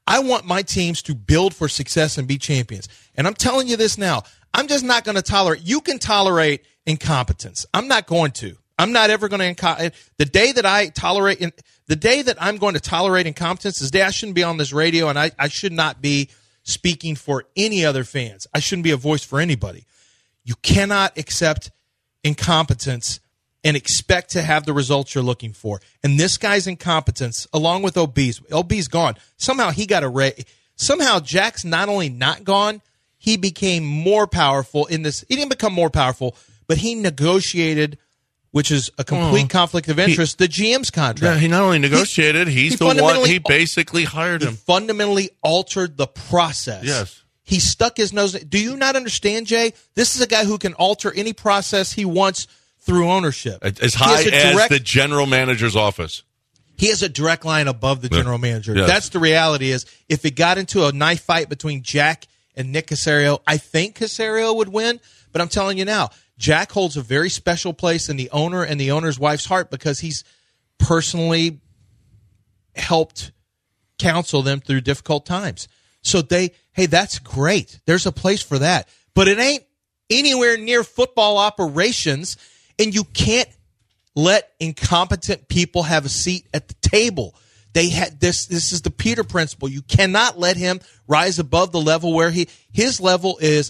I want my teams to build for success and be champions. And I'm telling you this now. I'm just not going to tolerate. You can tolerate incompetence. I'm not going to. I'm not ever going to. Inco- the day that I tolerate, in, the day that I'm going to tolerate incompetence is the day I shouldn't be on this radio, and I, I should not be speaking for any other fans. I shouldn't be a voice for anybody. You cannot accept incompetence and expect to have the results you're looking for. And this guy's incompetence, along with O B's, O B's gone. Somehow he got a raise. Somehow Jack's not only not gone, he became more powerful in this. He didn't become more powerful, but he negotiated, which is a complete oh, conflict of interest, he, the G M's contract. Yeah, he not only negotiated, he, he's he the one, he basically hired he him. He fundamentally altered the process. Yes. He stuck his nose. Do you not understand, Jay? This is a guy who can alter any process he wants through ownership. As high as the general manager's office. He has a direct line above the general manager. Yes. That's the reality is if it got into a knife fight between Jack and Nick Caserio, I think Caserio would win. But I'm telling you now, Jack holds a very special place in the owner and the owner's wife's heart because he's personally helped counsel them through difficult times. So they, hey, that's great. There's a place for that. But it ain't anywhere near football operations, and you can't let incompetent people have a seat at the table. They had this. This is the Peter principle. You cannot let him rise above the level where he his level is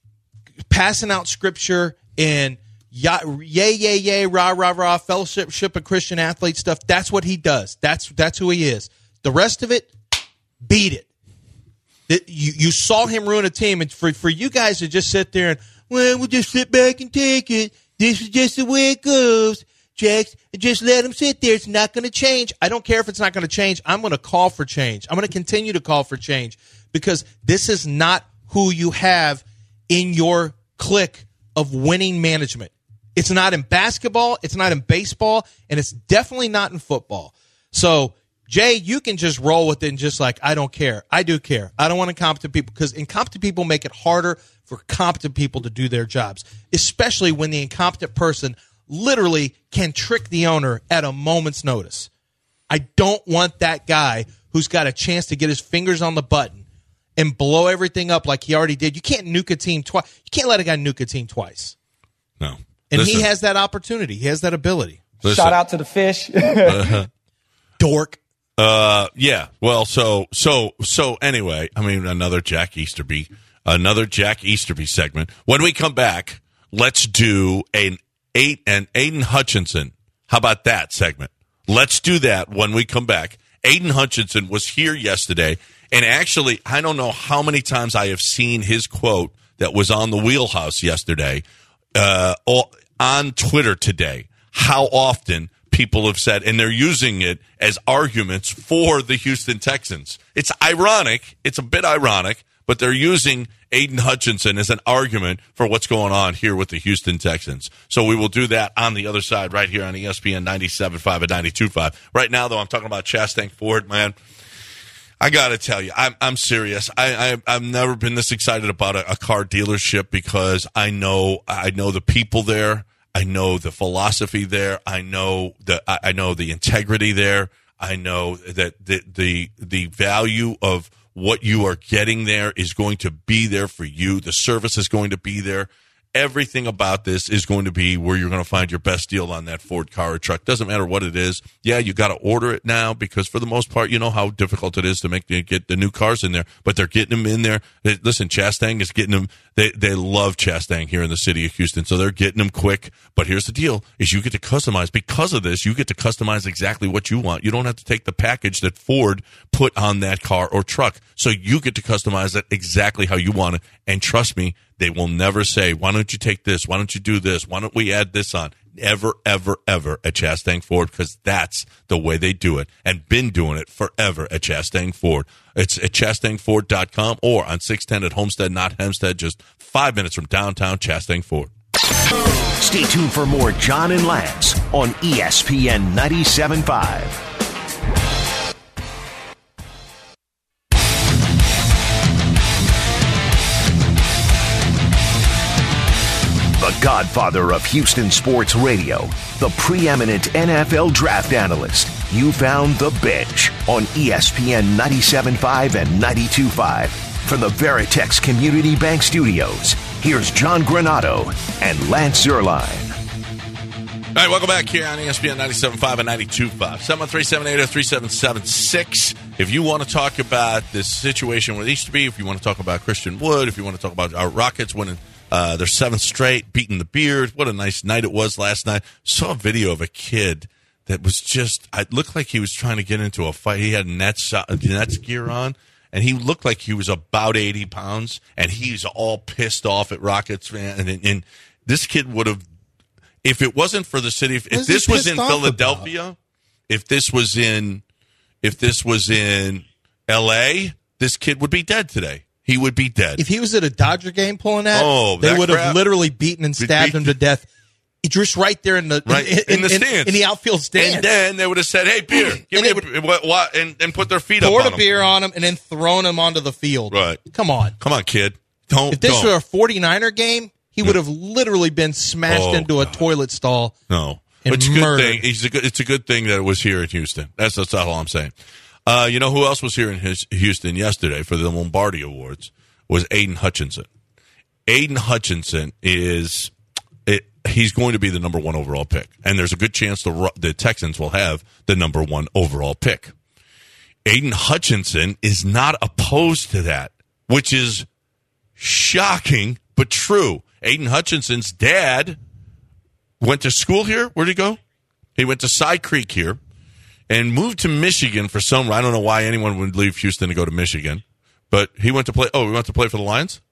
passing out scripture and yay, yay, yay, rah, rah, rah, fellowship of Christian athlete stuff. That's what he does. That's that's who he is. The rest of it, beat it. it you, you saw him ruin a team, and for, for you guys to just sit there and, well, we'll just sit back and take it. This is just the way it goes. Jax, just let him sit there. It's not going to change. I don't care if it's not going to change. I'm going to call for change. I'm going to continue to call for change because this is not who you have in your clique of winning management. It's not in basketball. It's not in baseball. And it's definitely not in football. So, Jay, you can just roll with it and just like, I don't care. I do care. I don't want incompetent people because incompetent people make it harder for competent people to do their jobs, especially when the incompetent person literally can trick the owner at a moment's notice. I don't want that guy who's got a chance to get his fingers on the button and blow everything up like he already did. You can't nuke a team twice. You can't let a guy nuke a team twice. No. And Listen. he has that opportunity. He has that ability. Listen. Shout out to the fish. uh-huh. Dork. Uh, yeah. Well, so, so, so anyway, I mean, another Jack Easterby, another Jack Easterby segment. When we come back, let's do an eight and Aiden Hutchinson. How about that segment? Let's do that when we come back. Aiden Hutchinson was here yesterday, and actually, I don't know how many times I have seen his quote that was on the Wheelhouse yesterday, uh, on Twitter today. How often people have said, and they're using it as arguments for the Houston Texans. It's ironic. It's a bit ironic, but they're using Aiden Hutchinson as an argument for what's going on here with the Houston Texans. So we will do that on the other side right here on E S P N ninety-seven point five and ninety-two point five. Right now, though, I'm talking about Chastang Ford, man. I got to tell you, I'm, I'm serious. I, I, I've never been this excited about a, a car dealership because I know I know the people there. I know the philosophy there. I know the I know the integrity there. I know that the the the value of what you are getting there is going to be there for you. The service is going to be there. Everything about this is going to be where you're going to find your best deal on that Ford car or truck. Doesn't matter what it is. Yeah, you got to order it now because for the most part, you know how difficult it is to make get the new cars in there. But they're getting them in there. They, listen, Chastang is getting them. They they love Chastang here in the city of Houston, so they're getting them quick. But here's the deal: is you get to customize. Because of this, you get to customize exactly what you want. You don't have to take the package that Ford put on that car or truck. So you get to customize it exactly how you want it. And trust me, they will never say, why don't you take this? Why don't you do this? Why don't we add this on? Ever, ever, ever at Chastang Ford, because that's the way they do it and been doing it forever at Chastang Ford. It's at chastang ford dot com or on six ten at Homestead, not Hempstead, just five minutes from downtown Chastang Ford. Stay tuned for more John and Lance on E S P N ninety-seven point five. The godfather of Houston sports radio, the preeminent N F L draft analyst. You found The Bench on E S P N ninety-seven point five and ninety-two point five. From the Veritex Community Bank Studios, here's John Granato and Lance Zierlein. All right, welcome back here on E S P N ninety-seven point five and ninety-two point five. seven one three, seven eight zero, three seven seven six. If you want to talk about this situation with Easterby, if you want to talk about Christian Wood, if you want to talk about our Rockets winning uh, their seventh straight, beating the Beard, what a nice night it was last night. Saw a video of a kid that was just, it looked like he was trying to get into a fight. He had Nets, uh, Nets gear on, and he looked like he was about eighty pounds, and he's all pissed off at Rockets, man. And, and this kid would have, if it wasn't for the city, if, if this was in Philadelphia, about? if this was in, if this was in L A, this kid would be dead today. He would be dead. If he was at a Dodger game pulling that, oh, they that would crap. have literally beaten and stabbed him to death. Just right there in the right. in, in the stands, in, in the outfield stands. And then they would have said, "Hey, beer, give me a, what, what, and, and put their feet up on him." Poured a beer on him and then thrown him onto the field. Right. Come on. Come on, kid. Don't. If this don't. were a forty-niner game, he would have literally been smashed oh, into a God. toilet stall. No. And It's a good murdered. thing. It's a good, it's a good thing that it was here in Houston. That's, that's all I'm saying. Uh, you know who else was here in his, Houston yesterday for the Lombardi Awards was Aiden Hutchinson. Aiden Hutchinson is it, he's going to be the number one overall pick, and there's a good chance the the Texans will have the number one overall pick. Aiden Hutchinson is not opposed to that, which is shocking but true. Aiden Hutchinson's dad went to school here. Where'd he go? He went to Side Creek here and moved to Michigan for some. I don't know why anyone would leave Houston to go to Michigan, but he went to play. Oh, he went to play for the Lions?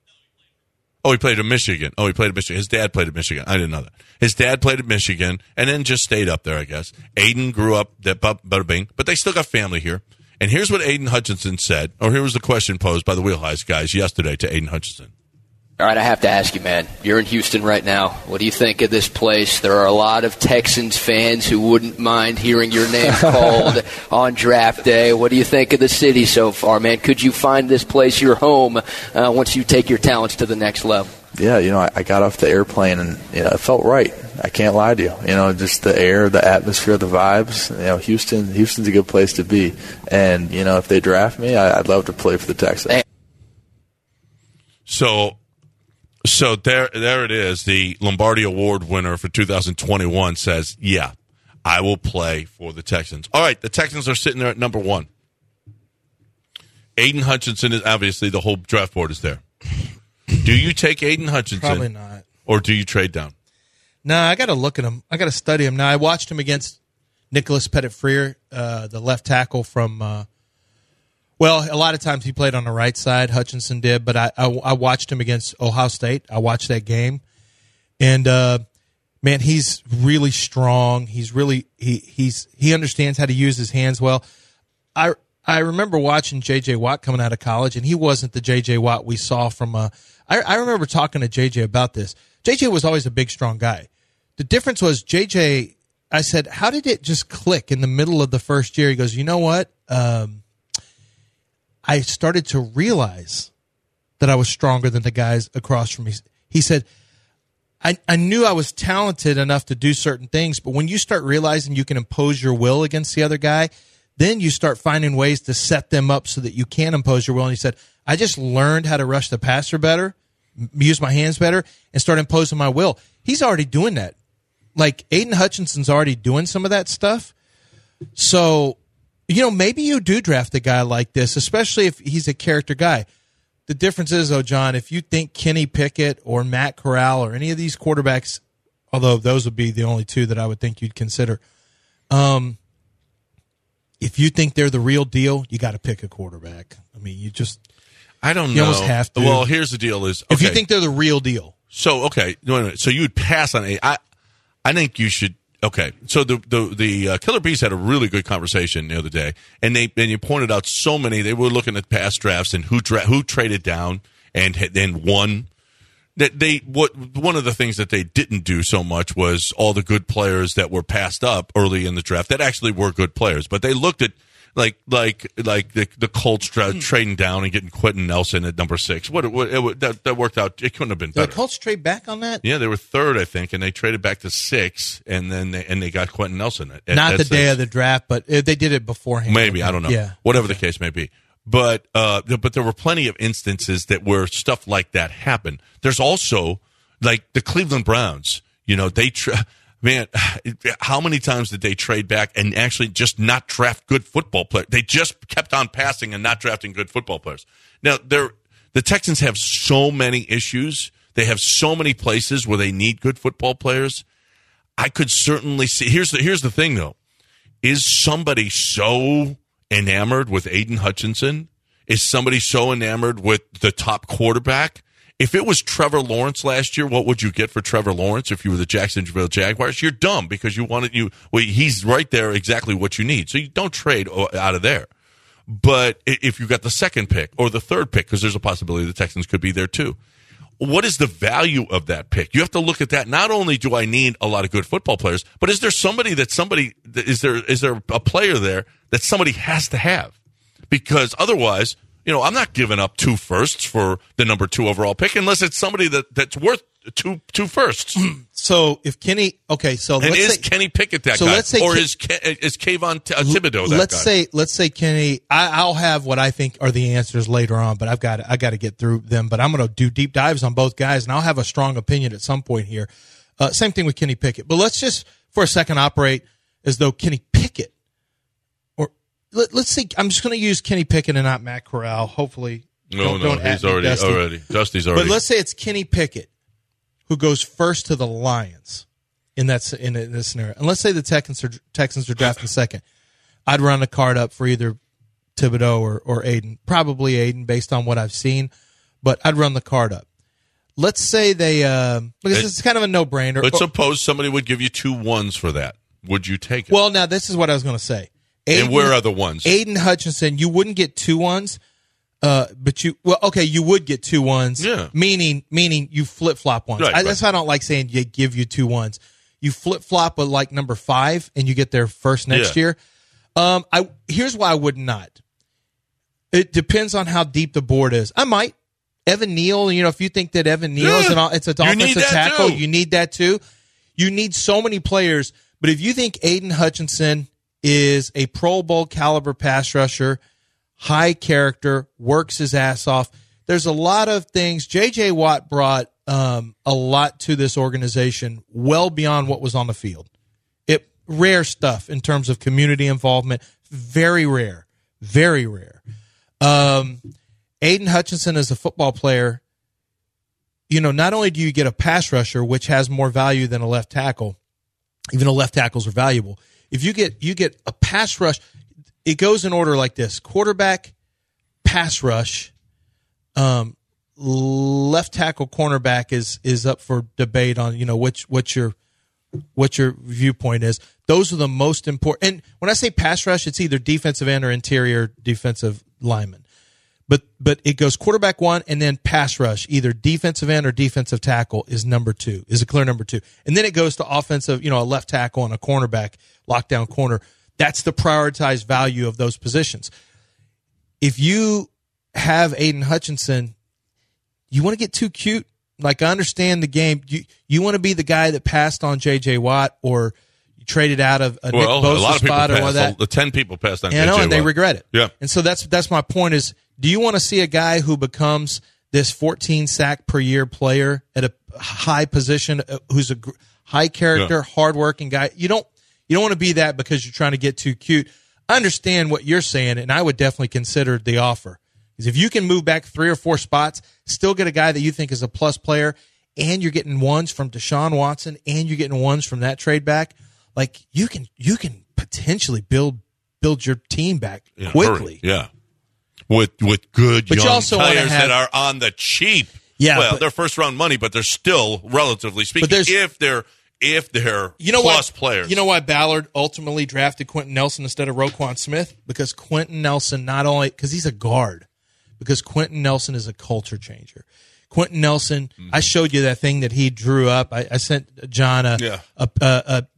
Oh, he played at Michigan. Oh, he played at Michigan. His dad played at Michigan. I didn't know that. His dad played at Michigan and then just stayed up there, I guess. Aiden grew up, that bada bing, but they still got family here. And here's what Aiden Hutchinson said, or here was the question posed by the Wheelhouse guys yesterday to Aiden Hutchinson. All right, I have to ask you, man. You're in Houston right now. What do you think of this place? There are a lot of Texans fans who wouldn't mind hearing your name called on draft day. What do you think of the city so far, man? Could you find this place your home uh, once you take your talents to the next level? Yeah, you know, I, I got off the airplane and you know, it felt right. I can't lie to you. You know, just the air, the atmosphere, the vibes. You know, Houston, Houston's a good place to be. And you know, if they draft me, I, I'd love to play for the Texans. So. So there, there it is. The Lombardi Award winner for two thousand twenty-one says, "Yeah, I will play for the Texans." All right, the Texans are sitting there at number one. Aiden Hutchinson is obviously the whole draft board is there. Do you take Aiden Hutchinson? Probably not. Or do you trade down? No, I got to look at him. I got to study him. Now I watched him against Nicholas Pettit-Freer, uh, the left tackle from. Uh, Well, a lot of times he played on the right side. Hutchinson did, but I, I, I watched him against Ohio State. I watched that game, and uh, man, he's really strong. He's really he he's he understands how to use his hands well. I I remember watching J J. Watt coming out of college, and he wasn't the J J. Watt we saw from. Uh, I I remember talking to J J about this. J J was always a big, strong guy. The difference was J J. I said, how did it just click in the middle of the first year? He goes, you know what? Um, I started to realize that I was stronger than the guys across from me. He said, I, I knew I was talented enough to do certain things, but when you start realizing you can impose your will against the other guy, then you start finding ways to set them up so that you can impose your will. And he said, I just learned how to rush the passer better, use my hands better, and start imposing my will. He's already doing that. Like, Aiden Hutchinson's already doing some of that stuff. So, you know, maybe you do draft a guy like this, especially if he's a character guy. The difference is, though, John, if you think Kenny Pickett or Matt Corral or any of these quarterbacks, although those would be the only two that I would think you'd consider, um, if you think they're the real deal, you got to pick a quarterback. I mean, you just I don't you know. almost have to. Well, here's the deal: is okay. If you think they're the real deal, so okay, no, no, so you would pass on a. I, I think you should. Okay, so the the the uh, Killer Bees had a really good conversation the other day, and they and you pointed out so many. They were looking at past drafts and who dra- who traded down and then won. That they what one of the things that they didn't do so much was all the good players that were passed up early in the draft that actually were good players. But they looked at like like like the the Colts tra- trading down and getting Quentin Nelson at number six. What, what it, that that worked out? It couldn't have been Did better. the Colts trade back on that? Yeah, they were third, I think, and they traded back to six, and then they, and they got Quentin Nelson. At, at, Not at the six. day of the draft, but they did it beforehand. Maybe I don't know. Yeah, whatever the case may be. But uh, but there were plenty of instances that where stuff like that happened. There's also like the Cleveland Browns. You know, they. Tra- Man, how many times did they trade back and actually just not draft good football players? They just kept on passing and not drafting good football players. Now, they're, the Texans have so many issues. They have so many places where they need good football players. I could certainly see. Here's the, here's the thing, though. Is somebody so enamored with Aiden Hutchinson? Is somebody so enamored with the top quarterback? If it was Trevor Lawrence last year, what would you get for Trevor Lawrence if you were the Jacksonville Jaguars? You're dumb because you wanted you. Well, he's right there, exactly what you need. So you don't trade out of there. But if you got the second pick or the third pick, because there's a possibility the Texans could be there too. What is the value of that pick? You have to look at that. Not only do I need a lot of good football players, but is there somebody that somebody is there is there a player there that somebody has to have? Because otherwise, you know, I'm not giving up two firsts for the number two overall pick unless it's somebody that, that's worth two two firsts. So if Kenny, okay, so and let's is say, Kenny Pickett that so guy, or Ke- is Ke- is Kayvon T- uh, Thibodeau that let's guy? say let's say Kenny. I, I'll have what I think are the answers later on, but I've got I got to get through them. But I'm going to do deep dives on both guys, and I'll have a strong opinion at some point here. Uh, same thing with Kenny Pickett. But let's just for a second operate as though Kenny Pickett. Let, let's see. I'm just going to use Kenny Pickett and not Matt Corral. Hopefully, no, don't, no, don't he's at me, already Dusty. already Dusty's already. But let's say it's Kenny Pickett who goes first to the Lions in that in, in this scenario, and let's say the Texans are Texans are drafting second. I'd run the card up for either Thibodeau or or Aiden, probably Aiden based on what I've seen, but I'd run the card up. Let's say they uh, because It- it's kind of a no brainer. Let's suppose somebody would give you two ones for that. Would you take it? Well, now this is what I was going to say. Aiden, and where are the ones? Aiden Hutchinson, you wouldn't get two ones, uh, but you well, okay, you would get two ones. Yeah. Meaning, meaning you flip flop ones. Right, I, right. That's why I don't like saying you give you two ones. You flip flop with like number five, and you get there first next Yeah. year. Um, I here's why I would not. It depends on how deep the board is. I might Evan Neal. You know, if you think that Evan Neal is an Yeah. it's an You need offensive that tackle, too. you need that too. You need so many players. But if you think Aiden Hutchinson is a Pro Bowl caliber pass rusher, high character, works his ass off, there's a lot of things. J J. Watt brought um, a lot to this organization, well beyond what was on the field. It rare stuff in terms of community involvement, very rare, very rare. Um, Aiden Hutchinson as a football player, you know, not only do you get a pass rusher, which has more value than a left tackle, even though left tackles are valuable. If you get you get a pass rush, it goes in order like this: quarterback, pass rush, um, left tackle, cornerback is is up for debate on you know which what your what your viewpoint is. Those are the most important. And when I say pass rush, it's either defensive end or interior defensive lineman. But but it goes quarterback one and then pass rush, either defensive end or defensive tackle is number two, is a clear number two. And then it goes to offensive, you know, a left tackle and a cornerback, lockdown corner. That's the prioritized value of those positions. If you have Aiden Hutchinson, you want to get too cute. Like, I understand the game. You you want to be the guy that passed on J J. Watt or you traded out of a well, Nick Bosa a lot of people spot or all passed. that. The ten people passed on. And I know, J J and they Watt. regret it. Yeah. And so that's that's my point is, do you want to see a guy who becomes this fourteen sack per year player at a high position, uh, who's a gr- high character, Yeah. hardworking guy? You don't you don't want to be that because you're trying to get too cute. I understand what you're saying, and I would definitely consider the offer. Because if you can move back three or four spots, still get a guy that you think is a plus player, and you're getting ones from Deshaun Watson, and you're getting ones from that trade back, like you can you can potentially build build your team back In a quickly. hurry. Yeah. With with good But you young also wanna players have- that are on the cheap. Yeah, Well, but- they're first round money, but they're still relatively speaking. there's- if they're if they're You know plus why, players. You know why Ballard ultimately drafted Quentin Nelson instead of Roquan Smith? Because Quentin Nelson not only because he's a guard, because Quentin Nelson is a culture changer. Quentin Nelson, Mm-hmm. I showed you that thing that he drew up. I, I sent John a, Yeah. a, a, a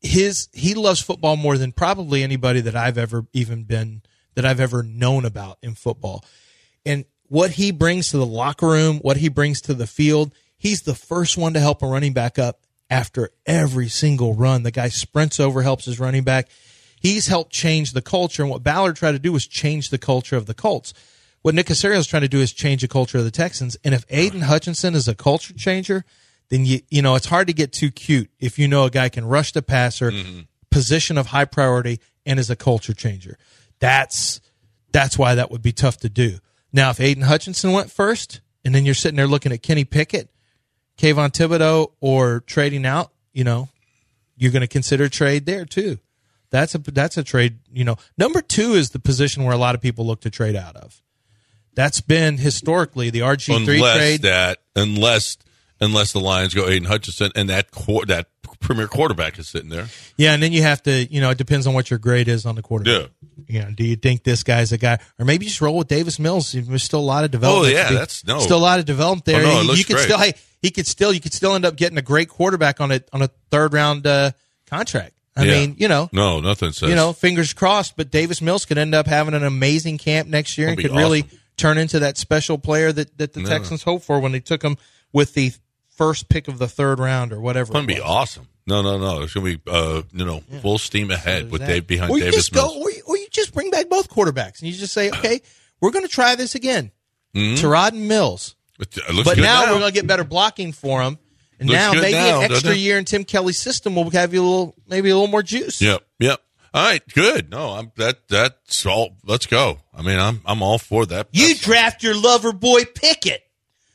his he loves football more than probably anybody that I've ever even been that I've ever known about in football. And what he brings to the locker room, what he brings to the field, he's the first one to help a running back up after every single run. The guy sprints over, helps his running back. He's helped change the culture. And what Ballard tried to do was change the culture of the Colts. What Nick Caserio is trying to do is change the culture of the Texans. And if Aiden Hutchinson is a culture changer, then you you know it's hard to get too cute if you know a guy can rush the passer, mm-hmm. position of high priority, and is a culture changer. That's that's why that would be tough to do. Now, if Aiden Hutchinson went first, and then you're sitting there looking at Kenny Pickett, Kayvon Thibodeau, or trading out, you know, you're going to consider trade there too. That's a that's a trade. You know, number two is the position where a lot of people look to trade out of. That's been historically the R G three unless trade. That unless unless the Lions go Aiden Hutchinson and that that premier quarterback is sitting there. Yeah, and then you have to, you know, it depends on what your grade is on the quarterback. Yeah. You know, do you think this guy's a guy, or maybe you just roll with Davis Mills? There's still a lot of development. Oh yeah, be, that's no, still a lot of development there. Oh, no, it you, looks you could great. still, hey, he could still, you could still end up getting a great quarterback on a on a third round uh, contract. I yeah. mean, you know, no, nothing says, you know, fingers crossed. But Davis Mills could end up having an amazing camp next year and could awesome. really turn into that special player that, that the yeah. Texans hoped for when they took him with the first pick of the third round or whatever. It's going to be awesome. No, no, no. It's going to be, uh, you know, yeah. full steam ahead so with Dave behind or you Davis just Mills. Go, or, you, or you just bring back both quarterbacks and you just say, okay, we're going to try this again. Mm-hmm. Terod and Mills. It but now, now we're going to get better blocking for him. And looks now maybe now, an extra year in Tim Kelly's system will have you a little, maybe a little more juice. Yep, yep. All right, good. No, I'm that that's all. Let's go. I mean, I'm I'm all for that. You that's draft your lover boy Pickett.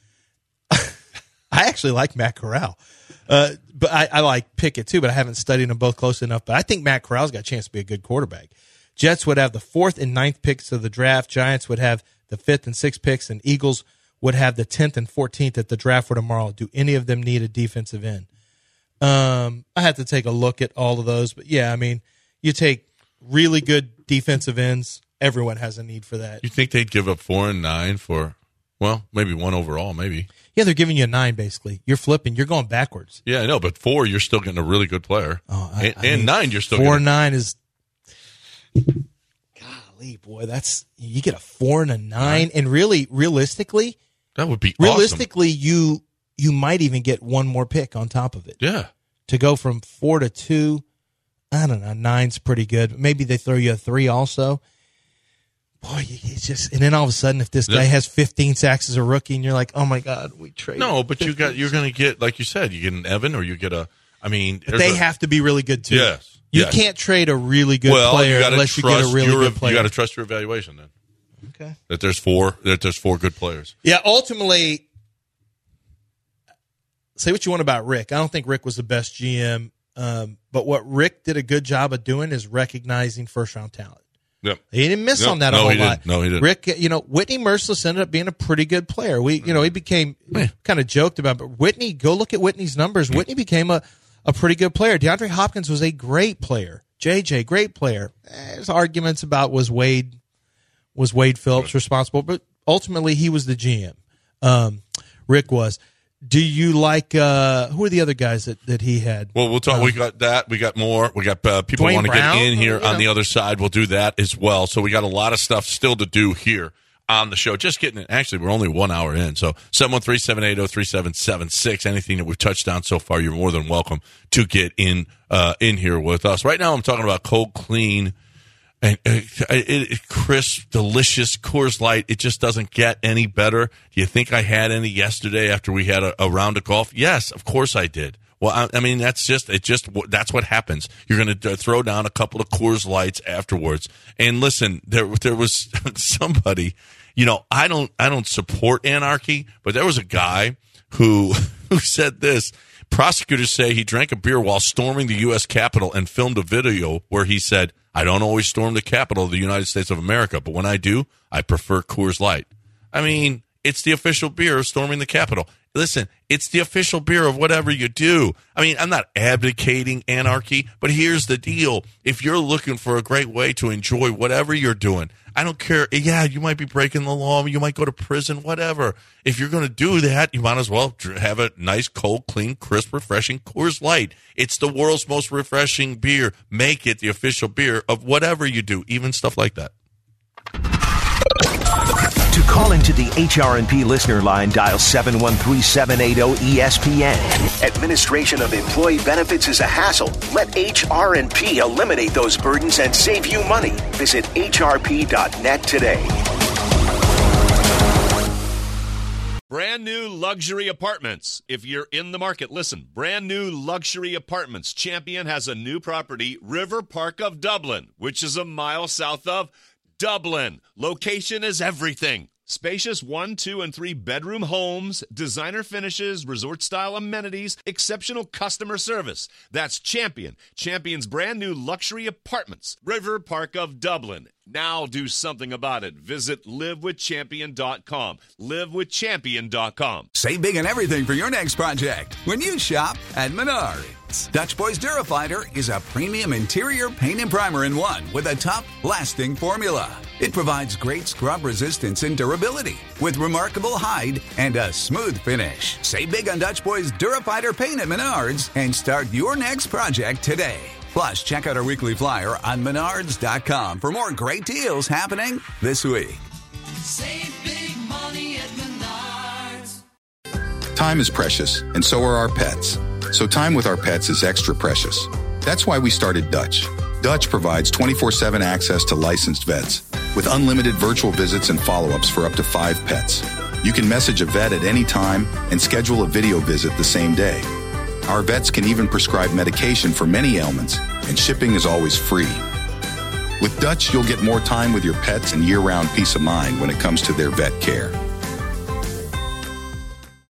I actually like Matt Corral, uh, but I, I like Pickett too. But I haven't studied them both close enough. But I think Matt Corral's got a chance to be a good quarterback. Jets would have the fourth and ninth picks of the draft. Giants would have the fifth and sixth picks, and Eagles would have the tenth and fourteenth at the draft for tomorrow. Do any of them need a defensive end? Um, I have to take a look at all of those, but yeah, I mean, you take really good defensive ends. Everyone has a need for that. You think they'd give up four and nine for, well, maybe one overall, maybe. Yeah, they're giving you a nine, basically. You're flipping. You're going backwards. Yeah, I know, but four, you're still getting a really good player. Oh, I, and, I and mean, nine, you're still four getting. and nine is, golly, boy, that's, you get a four and a nine, nine. and really, realistically, that would be realistically, awesome. you you might even get one more pick on top of it. Yeah, to go from four to two. I don't know. Nine's pretty good. Maybe they throw you a three also. Boy, it's just, and then all of a sudden, if this guy has fifteen sacks as a rookie, and you're like, oh my God, we trade. No, but you got, you're going to get, like you said, you get an Evan or you get a, I mean. But they a, have to be really good too. Yes. You yes. can't trade a really good well, player you unless you get a really your, good player. You got to trust your evaluation then. Okay. That there's four, that there's four good players. Yeah, ultimately, say what you want about Rick. I don't think Rick was the best G M. Um, but what Rick did a good job of doing is recognizing first-round talent. Yep. He didn't miss yep. on that no, a whole he lot. Didn't. No, he didn't. Rick, you know, Whitney Merciless ended up being a pretty good player. We, you know, he became kind of joked about, but Whitney, go look at Whitney's numbers. Whitney became a, a pretty good player. DeAndre Hopkins was a great player. J J, great player. There's arguments about was Wade, was Wade Phillips responsible, but ultimately he was the G M. Um, Rick was. Do you like uh, who are the other guys that, that he had? Well, we'll talk. Um, we got that. We got more. We got uh, people want to get in here or, on know. the other side. We'll do that as well. So we got a lot of stuff still to do here on the show. Just getting it. Actually, we're only one hour in. So seven one three, seven eight zero, three seven seven six. Anything that we've touched on so far, you're more than welcome to get in uh, in here with us. Right now, I'm talking about cold, clean, and uh, it, it, crisp, delicious Coors Light. It just doesn't get any better. Do you think I had any yesterday after we had a, a round of golf? Yes, of course I did. Well, I, I mean, that's just, it just, that's what happens. You're going to throw down a couple of Coors Lights afterwards. And listen, there, there was somebody, you know, I don't, I don't support anarchy, but there was a guy who, who said this. Prosecutors say he drank a beer while storming the U S Capitol and filmed a video where he said, I don't always storm the Capitol of the United States of America, but when I do, I prefer Coors Light. I mean, It's the official beer of storming the Capitol. Listen, it's the official beer of whatever you do. I mean, I'm not advocating anarchy, but here's the deal. If you're looking for a great way to enjoy whatever you're doing, I don't care. Yeah, you might be breaking the law. You might go to prison, whatever. If you're going to do that, you might as well have a nice, cold, clean, crisp, refreshing Coors Light. It's the world's most refreshing beer. Make it the official beer of whatever you do, even stuff like that. To call into the H R and P listener line, dial seven one three, seven eight zero, E S P N. Administration of employee benefits is a hassle. Let H R and P eliminate those burdens and save you money. Visit H R P dot net today. Brand new luxury apartments. If you're in the market, listen. Brand new luxury apartments. Champion has a new property, River Park of Dublin, which is a mile south of Dublin. Location is everything. Spacious one, two, and three bedroom homes, designer finishes, resort-style amenities, exceptional customer service. That's Champion. Champion's brand new luxury apartments. River Park of Dublin. Now do something about it. Visit live with champion dot com. live with champion dot com. Save big on everything for your next project when you shop at Menards. Dutch Boys Durafighter is a premium interior paint and primer in one with a tough, lasting formula. It provides great scrub resistance and durability with remarkable hide and a smooth finish. Save big on Dutch Boys Durafighter paint at Menards and start your next project today. Plus, check out our weekly flyer on menards dot com for more great deals happening this week. Save big money at Menards. Time is precious, and so are our pets. So time with our pets is extra precious. That's why we started Dutch. Dutch provides twenty-four seven access to licensed vets with unlimited virtual visits and follow-ups for up to five pets. You can message a vet at any time and schedule a video visit the same day. Our vets can even prescribe medication for many ailments, and shipping is always free. With Dutch, you'll get more time with your pets and year-round peace of mind when it comes to their vet care.